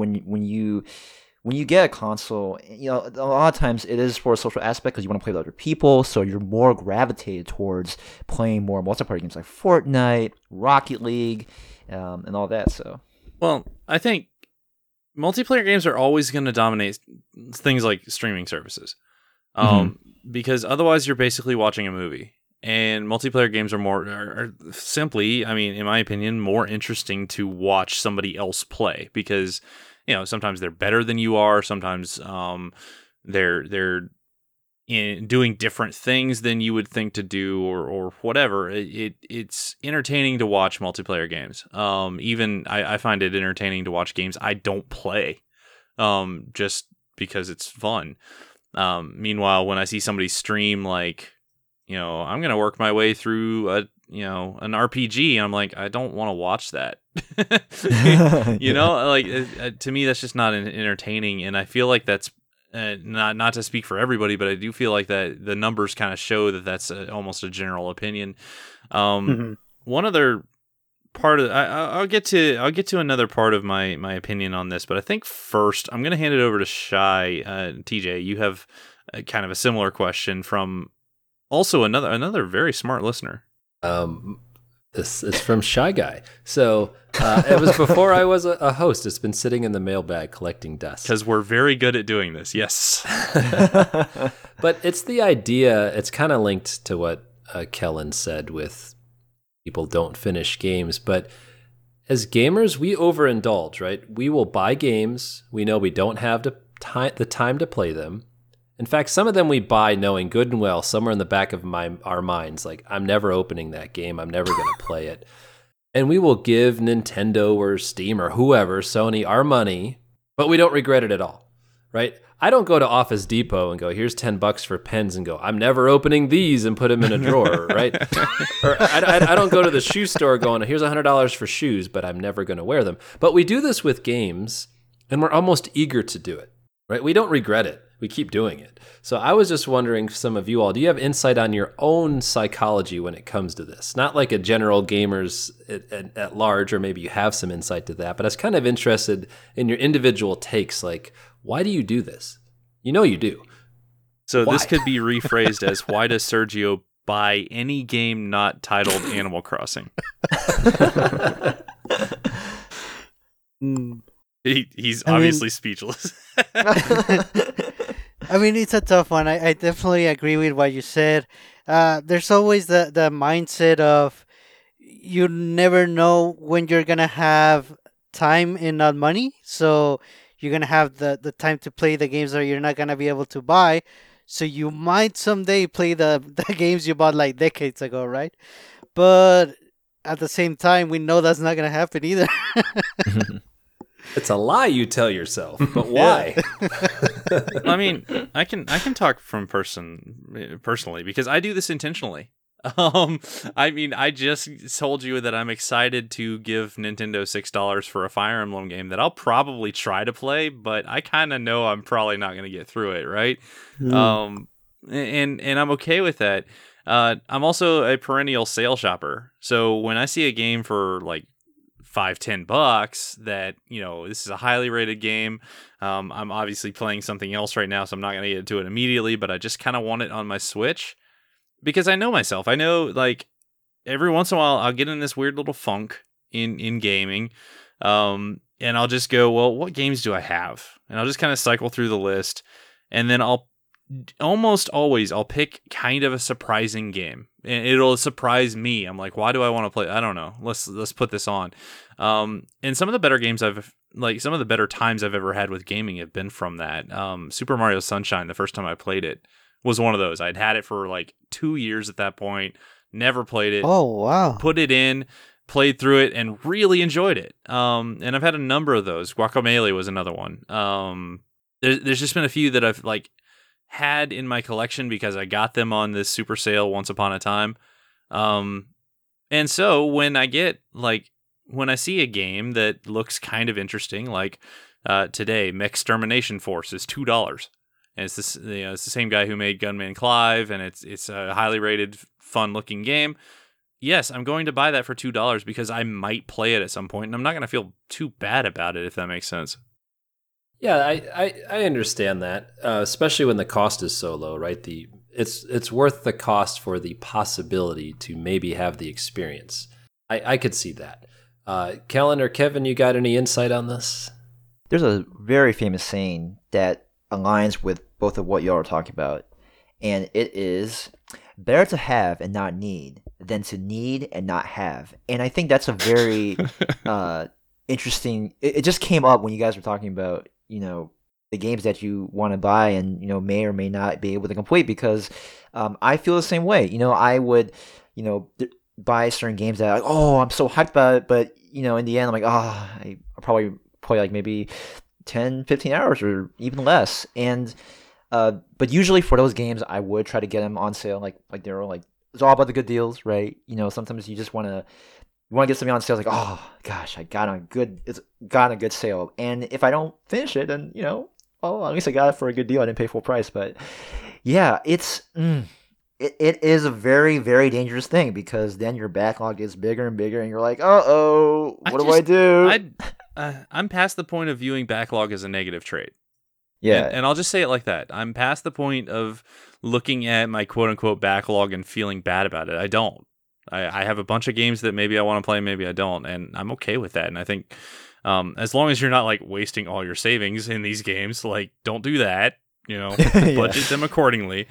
when you get a console, a lot of times it is for a social aspect because you want to play with other people, so you're more gravitated towards playing more multiplayer games like Fortnite, Rocket League, and all that. So, well, I think multiplayer games are always going to dominate things like streaming services, because otherwise you're basically watching a movie. And multiplayer games are simply, I mean, in my opinion, more interesting to watch somebody else play because, sometimes they're better than you are. Sometimes they're doing different things than you would think to do or whatever. It's entertaining to watch multiplayer games. Even I find it entertaining to watch games I don't play just because it's fun. Meanwhile, when I see somebody stream like, I'm going to work my way through an RPG. I'm like, I don't want to watch that. To me, that's just not entertaining. And I feel like that's not to speak for everybody, but I do feel like that the numbers kind of show that that's almost a general opinion. One other part of I'll get to another part of my opinion on this, but I think first I'm going to hand it over to Shy. TJ, you have kind of a similar question from also another very smart listener. This is from Shy Guy. So it was before I was a host. It's been sitting in the mailbag collecting dust. Because we're very good at doing this, yes. But it's the idea, it's kind of linked to what Kellen said with people don't finish games. But as gamers, we overindulge, right? We will buy games. We know we don't have the time to play them. In fact, some of them we buy knowing good and well, somewhere in the back of our minds, like, I'm never opening that game. I'm never going to play it. And we will give Nintendo or Steam or whoever, Sony, our money, but we don't regret it at all, right? I don't go to Office Depot and go, here's $10 for pens and go, I'm never opening these and put them in a drawer, right? Or I don't go to the shoe store going, here's $100 for shoes, but I'm never going to wear them. But we do this with games. and we're almost eager to do it, right? We don't regret it. We keep doing it. So I was just wondering, some of you all, do you have insight on your own psychology when it comes to this? Not like a general gamers at large, or maybe you have some insight to that, but I was kind of interested in your individual takes. Like, why do you do this? You know you do. So Why? this could be rephrased as, why does Sergio buy any game not titled Animal Crossing? He's obviously speechless. I mean, it's a tough one. I definitely agree with what you said. There's always the mindset of you never know when you're going to have time and not money. So you're going to have the time to play the games that you're not going to be able to buy. So you might someday play the games you bought like decades ago, right? But at the same time, we know that's not going to happen either. It's a lie you tell yourself, but why? I mean, I can talk from personally, because I do this intentionally. I mean, I just told you that I'm excited to give Nintendo $6 for a Fire Emblem game that I'll probably try to play, but I kind of know I'm probably not going to get through it, right? And I'm okay with that. I'm also a perennial sale shopper, so when I see a game for like $5-10 that, you know, this is a highly rated game, I'm obviously playing something else right now, so I'm not going to get to it immediately, but I just kind of want it on my Switch. Because I know myself. I know, like, every once in a while, I'll get in this weird little funk in gaming. And I'll just go, well, what games do I have? And I'll just kind of cycle through the list. And then I'll pick kind of a surprising game. And it'll surprise me. I'm like, why do I want to play? I don't know. Let's put this on. And some of the better games some of the better times I've ever had with gaming have been from that. Super Mario Sunshine, the first time I played it, was one of those. I'd had it for like 2 years at that point, never played it. Oh, wow. Put it in, played through it, and really enjoyed it. And I've had a number of those. Guacamelee was another one. There's just been a few that I've like had in my collection because I got them on this super sale once upon a time. And so when I see a game that looks kind of interesting, like today, Mechtermination Force is $2. And it's it's the same guy who made Gunman Clive, and it's a highly rated, fun-looking game. Yes, I'm going to buy that for $2 because I might play it at some point, and I'm not going to feel too bad about it, if that makes sense. Yeah, I understand that, especially when the cost is so low, right? It's worth the cost for the possibility to maybe have the experience. I could see that. Kellen or Kevin, you got any insight on this? There's a very famous saying that aligns with both of what y'all are talking about, and it is better to have and not need than to need and not have. And I think that's a very interesting. It just came up when you guys were talking about, you know, the games that you want to buy and, you know, may or may not be able to complete, because I feel the same way. You know, I would, you know, buy certain games that, like, oh, I'm so hyped about it, but, you know, in the end, I'm like, I'll probably play like maybe 10-15 hours or even less. And but usually for those games, I would try to get them on sale. Like they're all like, it's all about the good deals, right? You know, sometimes you just want to get something on sale. It's like, oh gosh, it's got a good sale. And if I don't finish it, then, you know, at least I got it for a good deal. I didn't pay full price. But yeah, it is a very, very dangerous thing, because then your backlog gets bigger and bigger, and you're like, what do I do? I'm past the point of viewing backlog as a negative trait. Yeah. And I'll just say it like that. I'm past the point of looking at my quote-unquote backlog and feeling bad about it. I don't. I have a bunch of games that maybe I want to play, maybe I don't, and I'm okay with that. And I think as long as you're not like wasting all your savings in these games, like, don't do that. You know, budget them accordingly.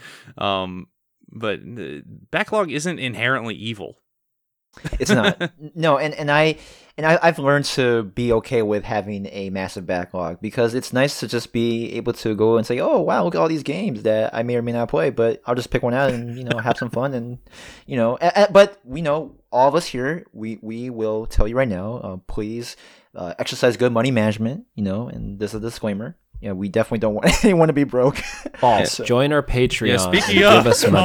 But backlog isn't inherently evil. It's not. No, and I've learned to be okay with having a massive backlog, because it's nice to just be able to go and say, oh wow, look at all these games that I may or may not play, but I'll just pick one out and, you know, have some fun. And, you know, but we know, all of us here, we will tell you right now, please exercise good money management, you know, and this is a disclaimer. You know, we definitely don't want anyone to be broke. False. Join our Patreon. Yeah, speaking and of, give us money.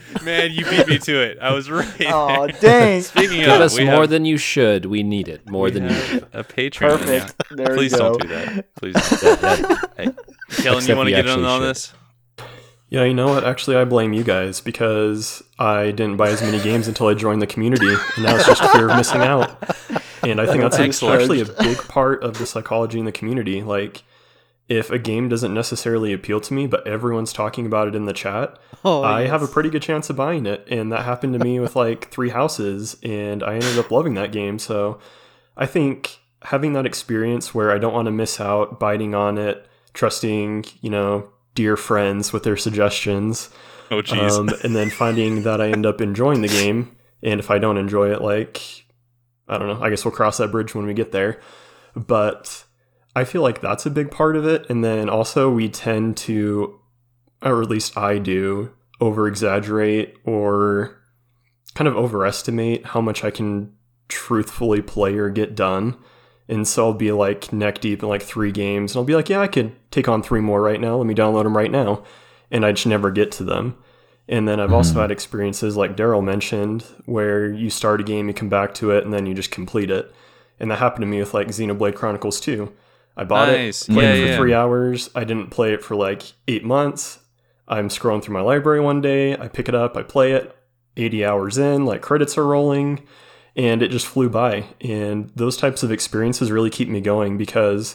Man, you beat me to it. I was right. Oh, there. dang. Speaking Give of, us we more have, than you should. We need it more than you do. a Patreon. Perfect. Yeah. There Please we go. don't do that. Please don't. Hey, Kellen, you Except want to we get in actually on should. this? Yeah, you know what? Actually, I blame you guys because I didn't buy as many games until I joined the community, and now it's just fear of missing out. And I think that's Excellent. actually a big part of the psychology in the community. Like, if a game doesn't necessarily appeal to me, but everyone's talking about it in the chat, I have a pretty good chance of buying it. And that happened to me with like Three Houses, and I ended up loving that game. So I think having that experience where I don't want to miss out, biting on it, trusting, dear friends with their suggestions, Oh, jeez. and then finding that I end up enjoying the game. And if I don't enjoy it, like, I don't know, I guess we'll cross that bridge when we get there. But I feel like that's a big part of it. And then also we tend to, or at least I do, over exaggerate or kind of overestimate how much I can truthfully play or get done. And so I'll be like neck deep in like 3 games, and I'll be like, yeah, I could take on 3 more right now. Let me download them right now. And I just never get to them. And then I've also had experiences like Daryl mentioned where you start a game, you come back to it, and then you just complete it. And that happened to me with like Xenoblade Chronicles 2. I bought Nice. it, played Yeah, it for yeah. 3 hours. I didn't play it for like 8 months. I'm scrolling through my library one day. I pick it up, I play it. 80 hours in, like credits are rolling, and it just flew by. And those types of experiences really keep me going because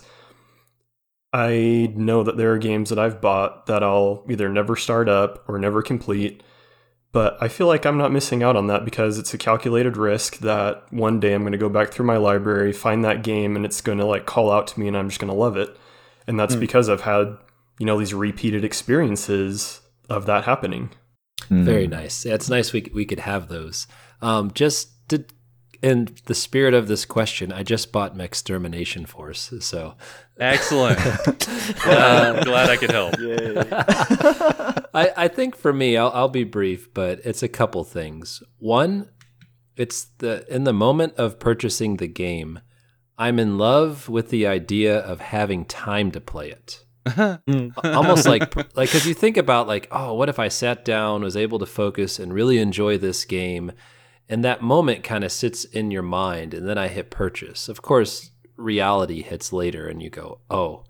I know that there are games that I've bought that I'll either never start up or never complete. But I feel like I'm not missing out on that because it's a calculated risk that one day I'm going to go back through my library, find that game, and it's going to like call out to me and I'm just going to love it. And that's because I've had, these repeated experiences of that happening. Very nice. Yeah, it's nice we could have those. In the spirit of this question, I just bought Extermination Force, so Excellent. Glad I could help. I think for me, I'll be brief, but it's a couple things. One, it's in the moment of purchasing the game, I'm in love with the idea of having time to play it. Almost like because you think about like, oh, what if I sat down, was able to focus and really enjoy this game, and that moment kind of sits in your mind, and then I hit purchase. Of course, reality hits later, and you go, oh.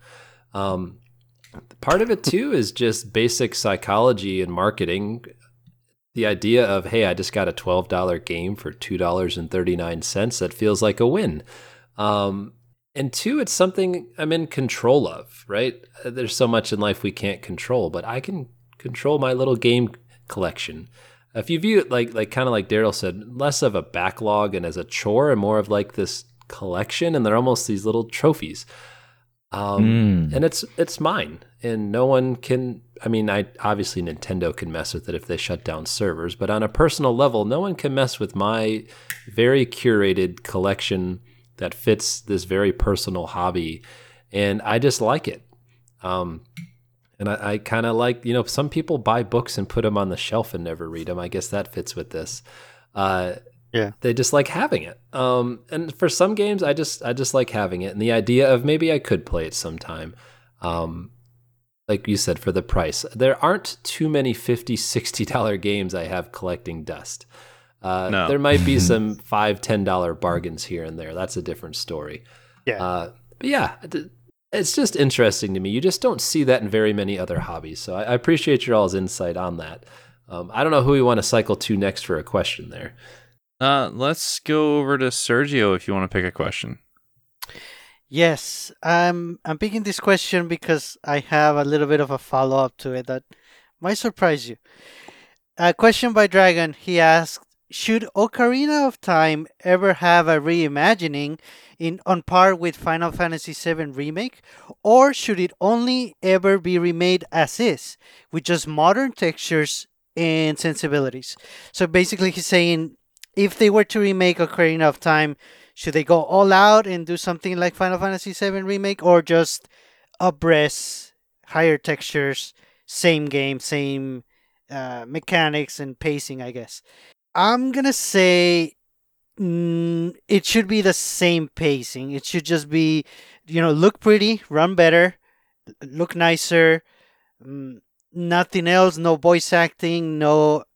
Part of it too is just basic psychology and marketing. The idea of, hey, I just got a $12 game for $2.39. That feels like a win. And 2, it's something I'm in control of, right? There's so much in life we can't control, but I can control my little game collection. If you view it like kind of like Daryl said, less of a backlog and as a chore and more of like this collection, and they're almost these little trophies. And it's mine, and no one can. I mean, obviously Nintendo can mess with it if they shut down servers, but on a personal level, no one can mess with my very curated collection that fits this very personal hobby, and I just like it. And I kind of like, some people buy books and put them on the shelf and never read them. I guess that fits with this. Yeah. They just like having it. And for some games, I just like having it. And the idea of maybe I could play it sometime. Like you said, for the price. There aren't too many $50, $60 games I have collecting dust. No. There might be some $5, $10 bargains here and there. That's a different story. Yeah. But yeah, it's just interesting to me. You just don't see that in very many other hobbies. So I appreciate your all's insight on that. I don't know who we want to cycle to next for a question there. Let's go over to Sergio if you want to pick a question. Yes, I'm picking this question because I have a little bit of a follow-up to it that might surprise you. A question by Dragon. He asked, should Ocarina of Time ever have a reimagining on par with Final Fantasy VII Remake, or should it only ever be remade as is, with just modern textures and sensibilities? So basically he's saying, if they were to remake Ocarina of Time, should they go all out and do something like Final Fantasy VII Remake, or just up-res, higher textures, same game, same mechanics and pacing, I guess? I'm going to say it should be the same pacing. It should just be, look pretty, run better, look nicer, nothing else, no voice acting, no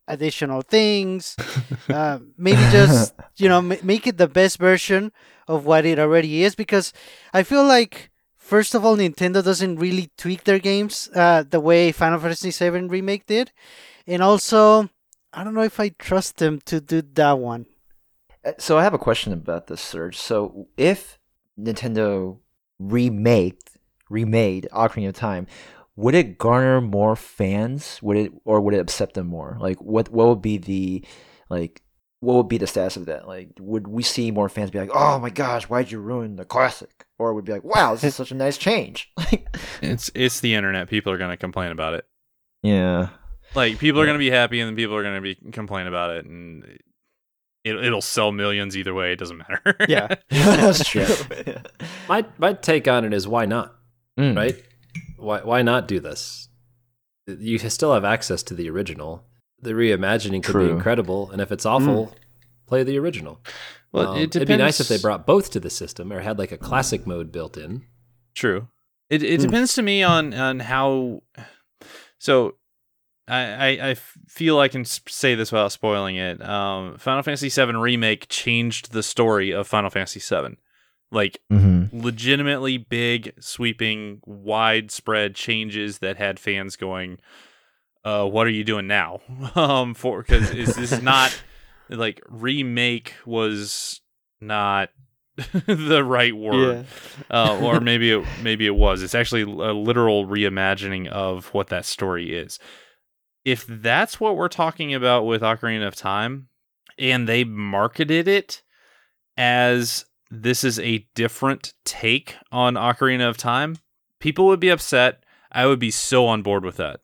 additional things. Maybe just make it the best version of what it already is, because I feel like, first of all, Nintendo doesn't really tweak their games the way Final Fantasy VII Remake did, and also I don't know if I trust them to do that one. So I have a question about this, Serge. So if Nintendo remade Ocarina of Time, would it garner more fans? Would it upset them more? Like, what would be the status of that? Like, would we see more fans be like, "Oh my gosh, why'd you ruin the classic?" Or would be like, "Wow, this is such a nice change." It's the internet. People are going to complain about it. Yeah. Like, people are going to be happy, and then people are going to be complain about it, and it'll sell millions either way. It doesn't matter. Yeah, that's true. My take on it is, why not? Mm. Right? Why not do this? You still have access to the original. The reimagining could be True. incredible, and if it's awful, play the original. Well, it depends. It'd be nice if they brought both to the system, or had like a classic mode built in. True. It depends to me on how. So, I feel I can say this without spoiling it. Final Fantasy VII Remake changed the story of Final Fantasy VII. Like, legitimately big, sweeping, widespread changes that had fans going, what are you doing now? Because this is not, like, remake was not the right word. Yeah. Or maybe it was. It's actually a literal reimagining of what that story is. If that's what we're talking about with Ocarina of Time, and they marketed it as this is a different take on Ocarina of Time, people would be upset. I would be so on board with that.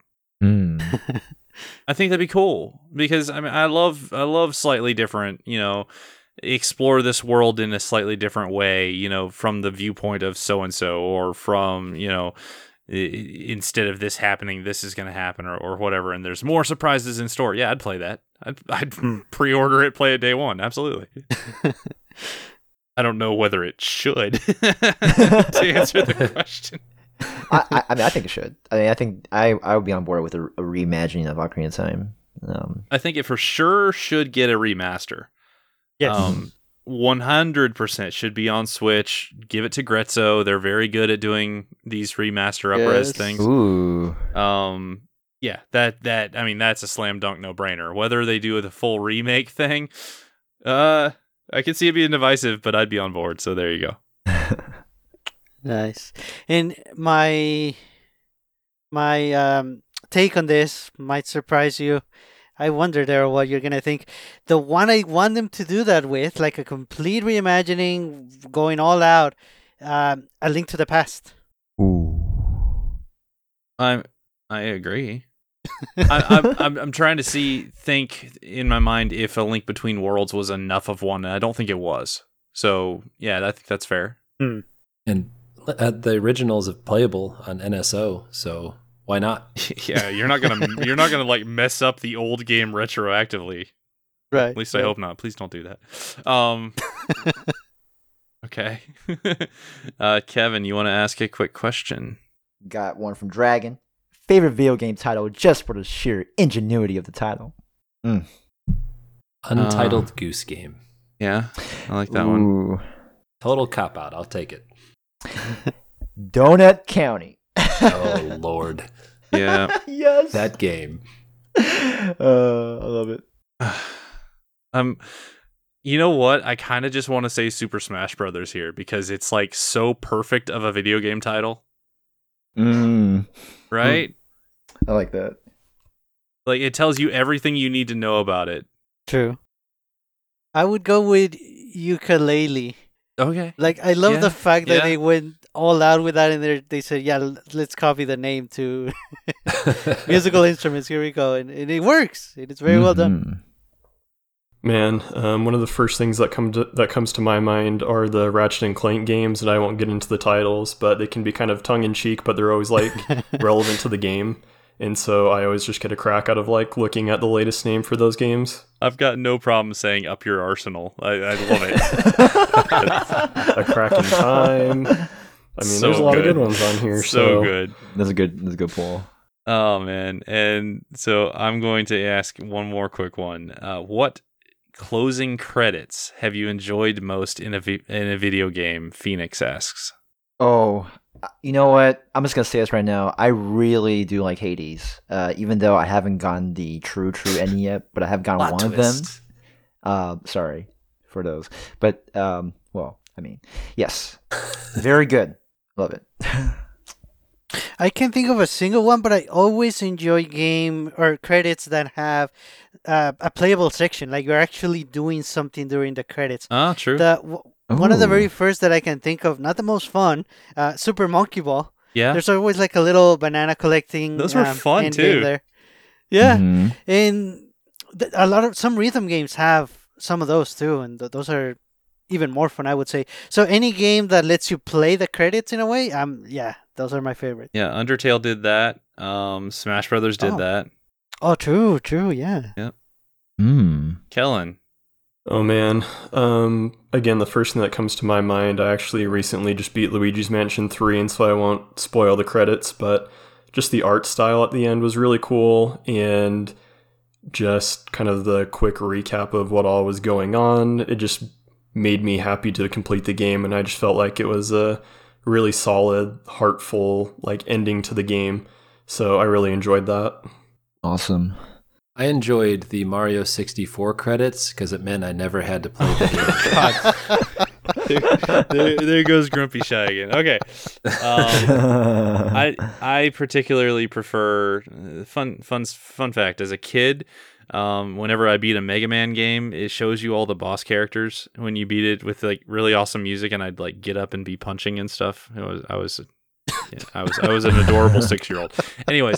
I think that'd be cool, because I mean, I love slightly different, explore this world in a slightly different way, from the viewpoint of so and so, or from, instead of this happening, this is going to happen, or whatever, and there's more surprises in store. Yeah, I'd play that. I'd pre-order it, play it day one. Absolutely. I don't know whether it should to answer the question. I mean, I think it should. I think I would be on board with a reimagining of Ocarina of Time. I think it for sure should get a remaster. Yes. 100% should be on Switch. Give it to Grezzo. They're very good at doing these remaster up-res things. Ooh. Yeah, that I mean, that's a slam dunk no-brainer. Whether they do the full remake thing, I can see it being divisive, but I'd be on board. So there you go. Nice. And my take on this might surprise you. I wonder, Daryl, what you're gonna think. The one I want them to do that with, like a complete reimagining, going all out, A Link to the Past. Ooh. I agree. I'm trying to think in my mind if A Link Between Worlds was enough of one. I don't think it was. So yeah, I think that's fair. And the originals are playable on NSO, so why not? Yeah, you're not gonna like mess up the old game retroactively. Right. At least I hope not. Please don't do that. Okay. Kevin, you want to ask a quick question? Got one from Dragon. Favorite video game title just for the sheer ingenuity of the title. Untitled Goose Game. Yeah, I like that one. Total cop out. I'll take it. Donut County. Oh Lord. Yeah. Yes. That game. I love it. You know what? I kind of just want to say Super Smash Brothers here, because it's like so perfect of a video game title. Right? I like that. Like, it tells you everything you need to know about it. True. I would go with Yooka-Laylee. Okay. Like, I love the fact that they went all out with that, and they said, yeah, let's copy the name to musical instruments. Here we go. And it works. It is very well done. Man, one of the first things that comes to my mind are the Ratchet and Clank games, and I won't get into the titles, but they can be kind of tongue-in-cheek, but they're always like relevant to the game. And so I always just get a crack out of like looking at the latest name for those games. I've got no problem saying Up Your Arsenal. I love it. A Crack in Time. I mean, there's a lot of good ones on here. So good. That's a good pull. Oh man, and so I'm going to ask one more quick one. What closing credits have you enjoyed most in a video game? Phoenix asks. Oh, you know what? I'm just gonna say this right now. I really do like Hades, even though I haven't gotten the true ending yet, but I have gotten Plot one twist. of them. Sorry for those, but well, I mean, yes, very good. Love it. I can't think of a single one, but I always enjoy game or credits that have a playable section, like you're actually doing something during the credits. Oh, true. One of the very Ooh. first that I can think of, not the most fun, Super Monkey Ball. Yeah, There's always like a little banana collecting those were fun end game too. there. Yeah, Mhm. and a lot of some rhythm games have some of those too, and those are even more fun, I would say. So any game that lets you play the credits in a way, yeah, those are my favorite. Yeah, Undertale did that. Smash Brothers did Oh. that. Oh, true, yeah. Mm. Kellen. Oh man. Again, the first thing that comes to my mind, I actually recently just beat Luigi's Mansion 3, and so I won't spoil the credits, but just the art style at the end was really cool, and just kind of the quick recap of what all was going on. It just made me happy to complete the game, and I just felt like it was a really solid, heartful, like ending to the game. So I really enjoyed that. Awesome. I enjoyed the Mario 64 credits because it meant I never had to play the game. there goes Grumpy Shy again. Okay. I particularly prefer fun fact as a kid. Whenever I beat a Mega Man game, it shows you all the boss characters when you beat it with like really awesome music, and I'd like get up and be punching and stuff. I was an adorable 6-year-old. Anyways,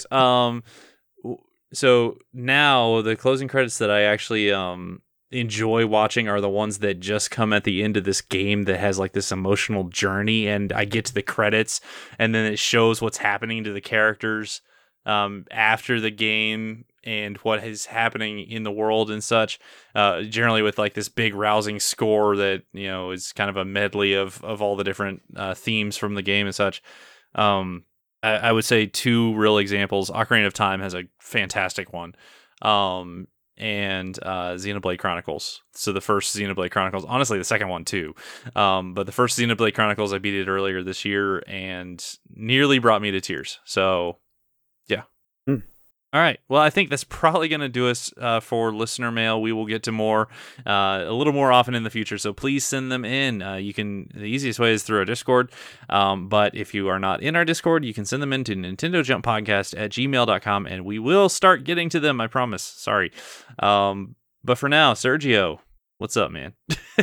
so now the closing credits that I actually enjoy watching are the ones that just come at the end of this game that has like this emotional journey, and I get to the credits and then it shows what's happening to the characters after the game and what is happening in the world and such, generally with like this big rousing score that, you know, is kind of a medley of all the different themes from the game and such. I would say two real examples. Ocarina of Time has a fantastic one. And Xenoblade Chronicles. So the first Xenoblade Chronicles, honestly, the second one too. But the first Xenoblade Chronicles, I beat it earlier this year and nearly brought me to tears. So, yeah. All right. Well, I think that's probably going to do us for listener mail. We will get to more a little more often in the future. So please send them in. The easiest way is through our Discord. But if you are not in our Discord, you can send them in to nintendojumppodcast@gmail.com and we will start getting to them. I promise. Sorry. But for now, Sergio, what's up, man?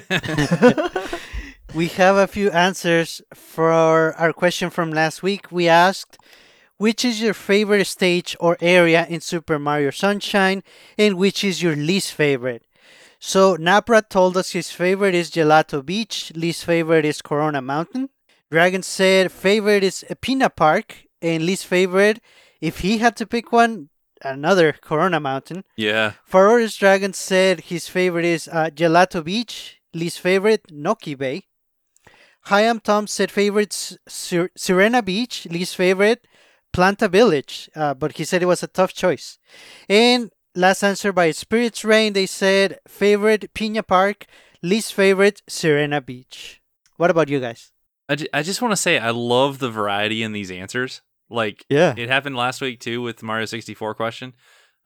We have a few answers for our question from last week. We asked, which is your favorite stage or area in Super Mario Sunshine, and which is your least favorite? So Napra told us his favorite is Gelato Beach, least favorite is Corona Mountain. Dragon said favorite is Pina Park, and least favorite, if he had to pick one, another Corona Mountain. Yeah. Faroris Dragon said his favorite is Gelato Beach, least favorite Noki Bay. Hayam Tom said favorites Sirena Beach, least favorite Planta Village, but he said it was a tough choice. And last answer by Spirits Rain, they said favorite Pina Park, least favorite Sirena Beach. What about you guys? I just want to say I love the variety in these answers. Like, Yeah. it happened last week too with the Mario 64 question.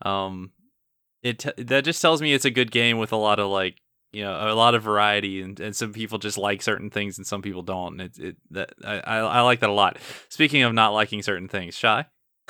That just tells me it's a good game with a lot of like, you know, a lot of variety, and some people just like certain things and some people don't. And I like that a lot. Speaking of not liking certain things, Shy?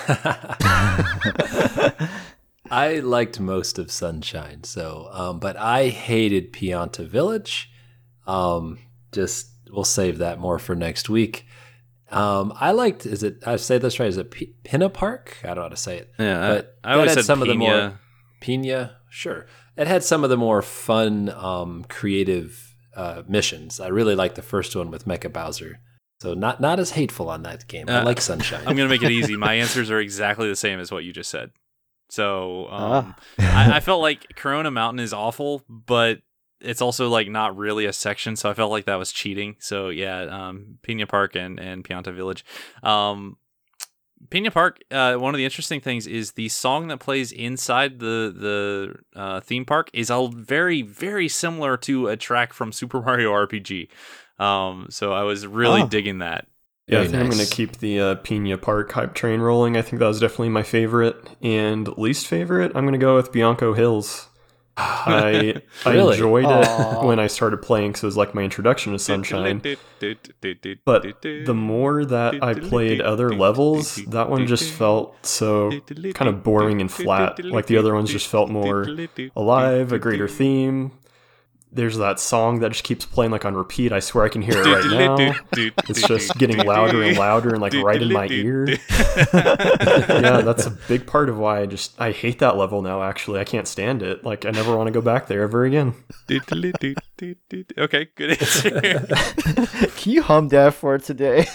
I liked most of Sunshine, so but I hated Pianta Village. Just we'll save that more for next week. I liked. Is it? I say this right? Is it Pina Park? I don't know how to say it. Yeah, but I always had said some of the Pina. more Pina. Sure, it had some of the more fun, creative missions. I really liked the first one with Mecha Bowser. So not as hateful on that game. I like Sunshine. I'm gonna make it easy. My answers are exactly the same as what you just said. So I felt like Corona Mountain is awful, but it's also like not really a section, so I felt like that was cheating. So yeah, Pina Park and Pianta Village. Pina Park, one of the interesting things is the song that plays inside the theme park is all very, very similar to a track from Super Mario RPG. So I was really digging that. Yeah, I Very think I'm nice. going to keep the Pina Park hype train rolling. I think that was definitely my favorite. And least favorite, I'm going to go with Bianco Hills. I Really? enjoyed Aw. it when I started playing because it was like my introduction to Sunshine. But the more that I played other levels, that one just felt so kind of boring and flat. Like the other ones just felt more alive, a greater theme. There's that song that just keeps playing like on repeat. I swear I can hear it right now. It's just getting louder and louder and like right in my ear. Yeah, that's a big part of why I hate that level now, actually. I can't stand it. Like, I never want to go back there ever again. Okay, good answer. Can you hum that for today?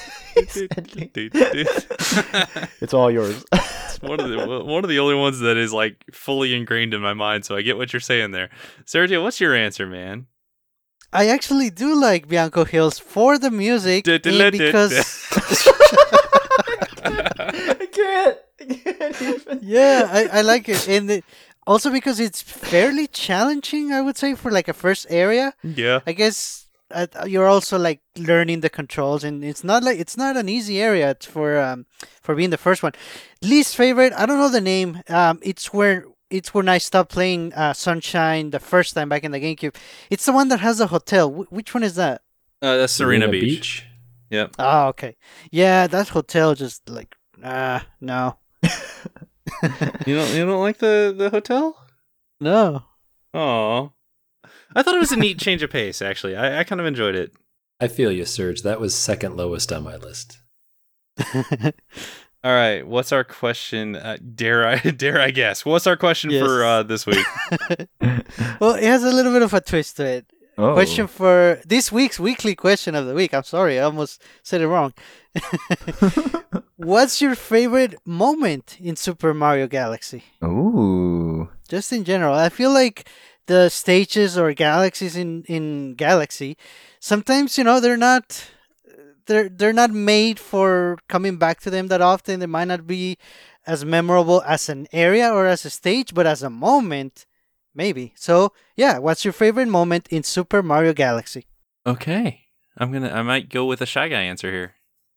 It's all yours. one of the only ones that is like fully ingrained in my mind, so I get what you're saying there. Sergio, what's your answer, man? I actually do like Bianco Hills for the music and because I can't even. yeah, I like it, and also because it's fairly challenging. I would say for like a first area. Yeah. I guess you're also like learning the controls, and it's not an easy area for being the first one. Least favorite, I don't know the name. It's when I stopped playing Sunshine the first time back in the GameCube. It's the one that has a hotel. Which one is that? That's Serena Beach. Yep. Oh, okay. Yeah, that hotel just like no. You don't like the hotel? No. Oh, I thought it was a neat change of pace. Actually, I kind of enjoyed it. I feel you, Serge. That was second lowest on my list. All right, what's our question? Dare I guess? What's our question Yes. for this week? Well, it has a little bit of a twist to it. Oh. Question for this week's weekly question of the week. I'm sorry, I almost said it wrong. What's your favorite moment in Super Mario Galaxy? Ooh. Just in general. I feel like the stages or galaxies in Galaxy, sometimes, they're not made for coming back to them that often. They might not be as memorable as an area or as a stage, but as a moment, maybe. So, yeah, what's your favorite moment in Super Mario Galaxy? Okay, I might go with a Shy Guy answer here.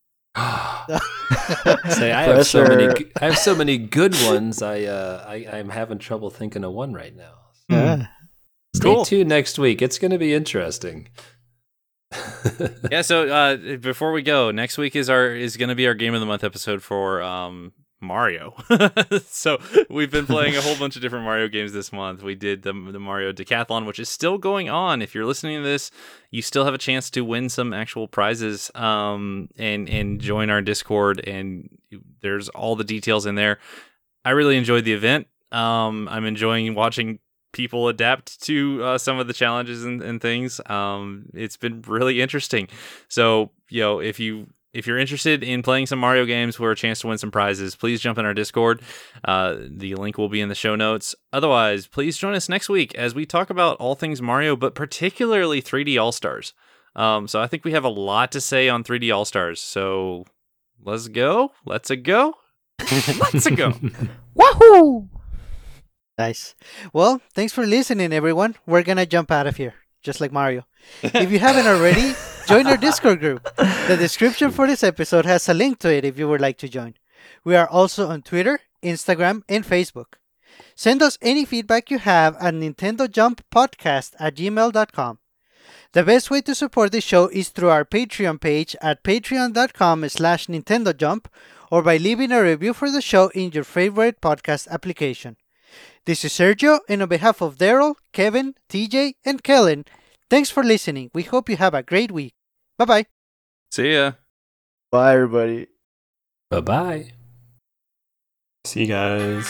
Say, I have so many good ones. I'm having trouble thinking of one right now. Yeah. Stay tuned next week. It's going to be interesting. Yeah. So before we go, next week is going to be our Game of the Month episode for Mario. So we've been playing a whole bunch of different Mario games this month. We did the Mario Decathlon, which is still going on. If you're listening to this, you still have a chance to win some actual prizes and join our Discord, and there's all the details in there. I really enjoyed the event. I'm enjoying watching people adapt to some of the challenges and things. It's been really interesting. So, if you're interested in playing some Mario games for a chance to win some prizes, please jump in our Discord. The link will be in the show notes. Otherwise, please join us next week as we talk about all things Mario, but particularly 3D All-Stars. So I think we have a lot to say on 3D All-Stars. So let's go. Let's go. Let's go. Wahoo! Nice. Well, thanks for listening, everyone. We're going to jump out of here, just like Mario. If you haven't already, join our Discord group. The description for this episode has a link to it if you would like to join. We are also on Twitter, Instagram, and Facebook. Send us any feedback you have at nintendojumppodcast@gmail.com. The best way to support the show is through our Patreon page at patreon.com/nintendojump or by leaving a review for the show in your favorite podcast application. This is Sergio, and on behalf of Daryl, Kevin, TJ, and Kellen, thanks for listening. We hope you have a great week. Bye-bye. See ya. Bye, everybody. Bye-bye. See you guys.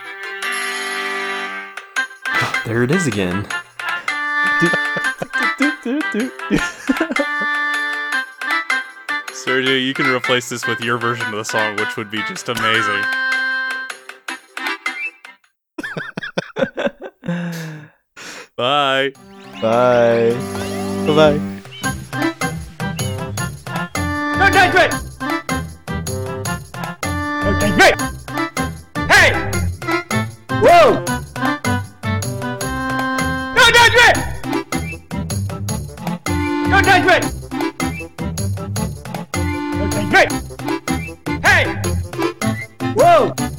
There it is again. Sergio, you can replace this with your version of the song, which would be just amazing. Bye. Bye. Bye-bye. Okay, touch me! Hey! Whoa! Don't touch me! Don't touch me! Don't touch me! Hey! Whoa!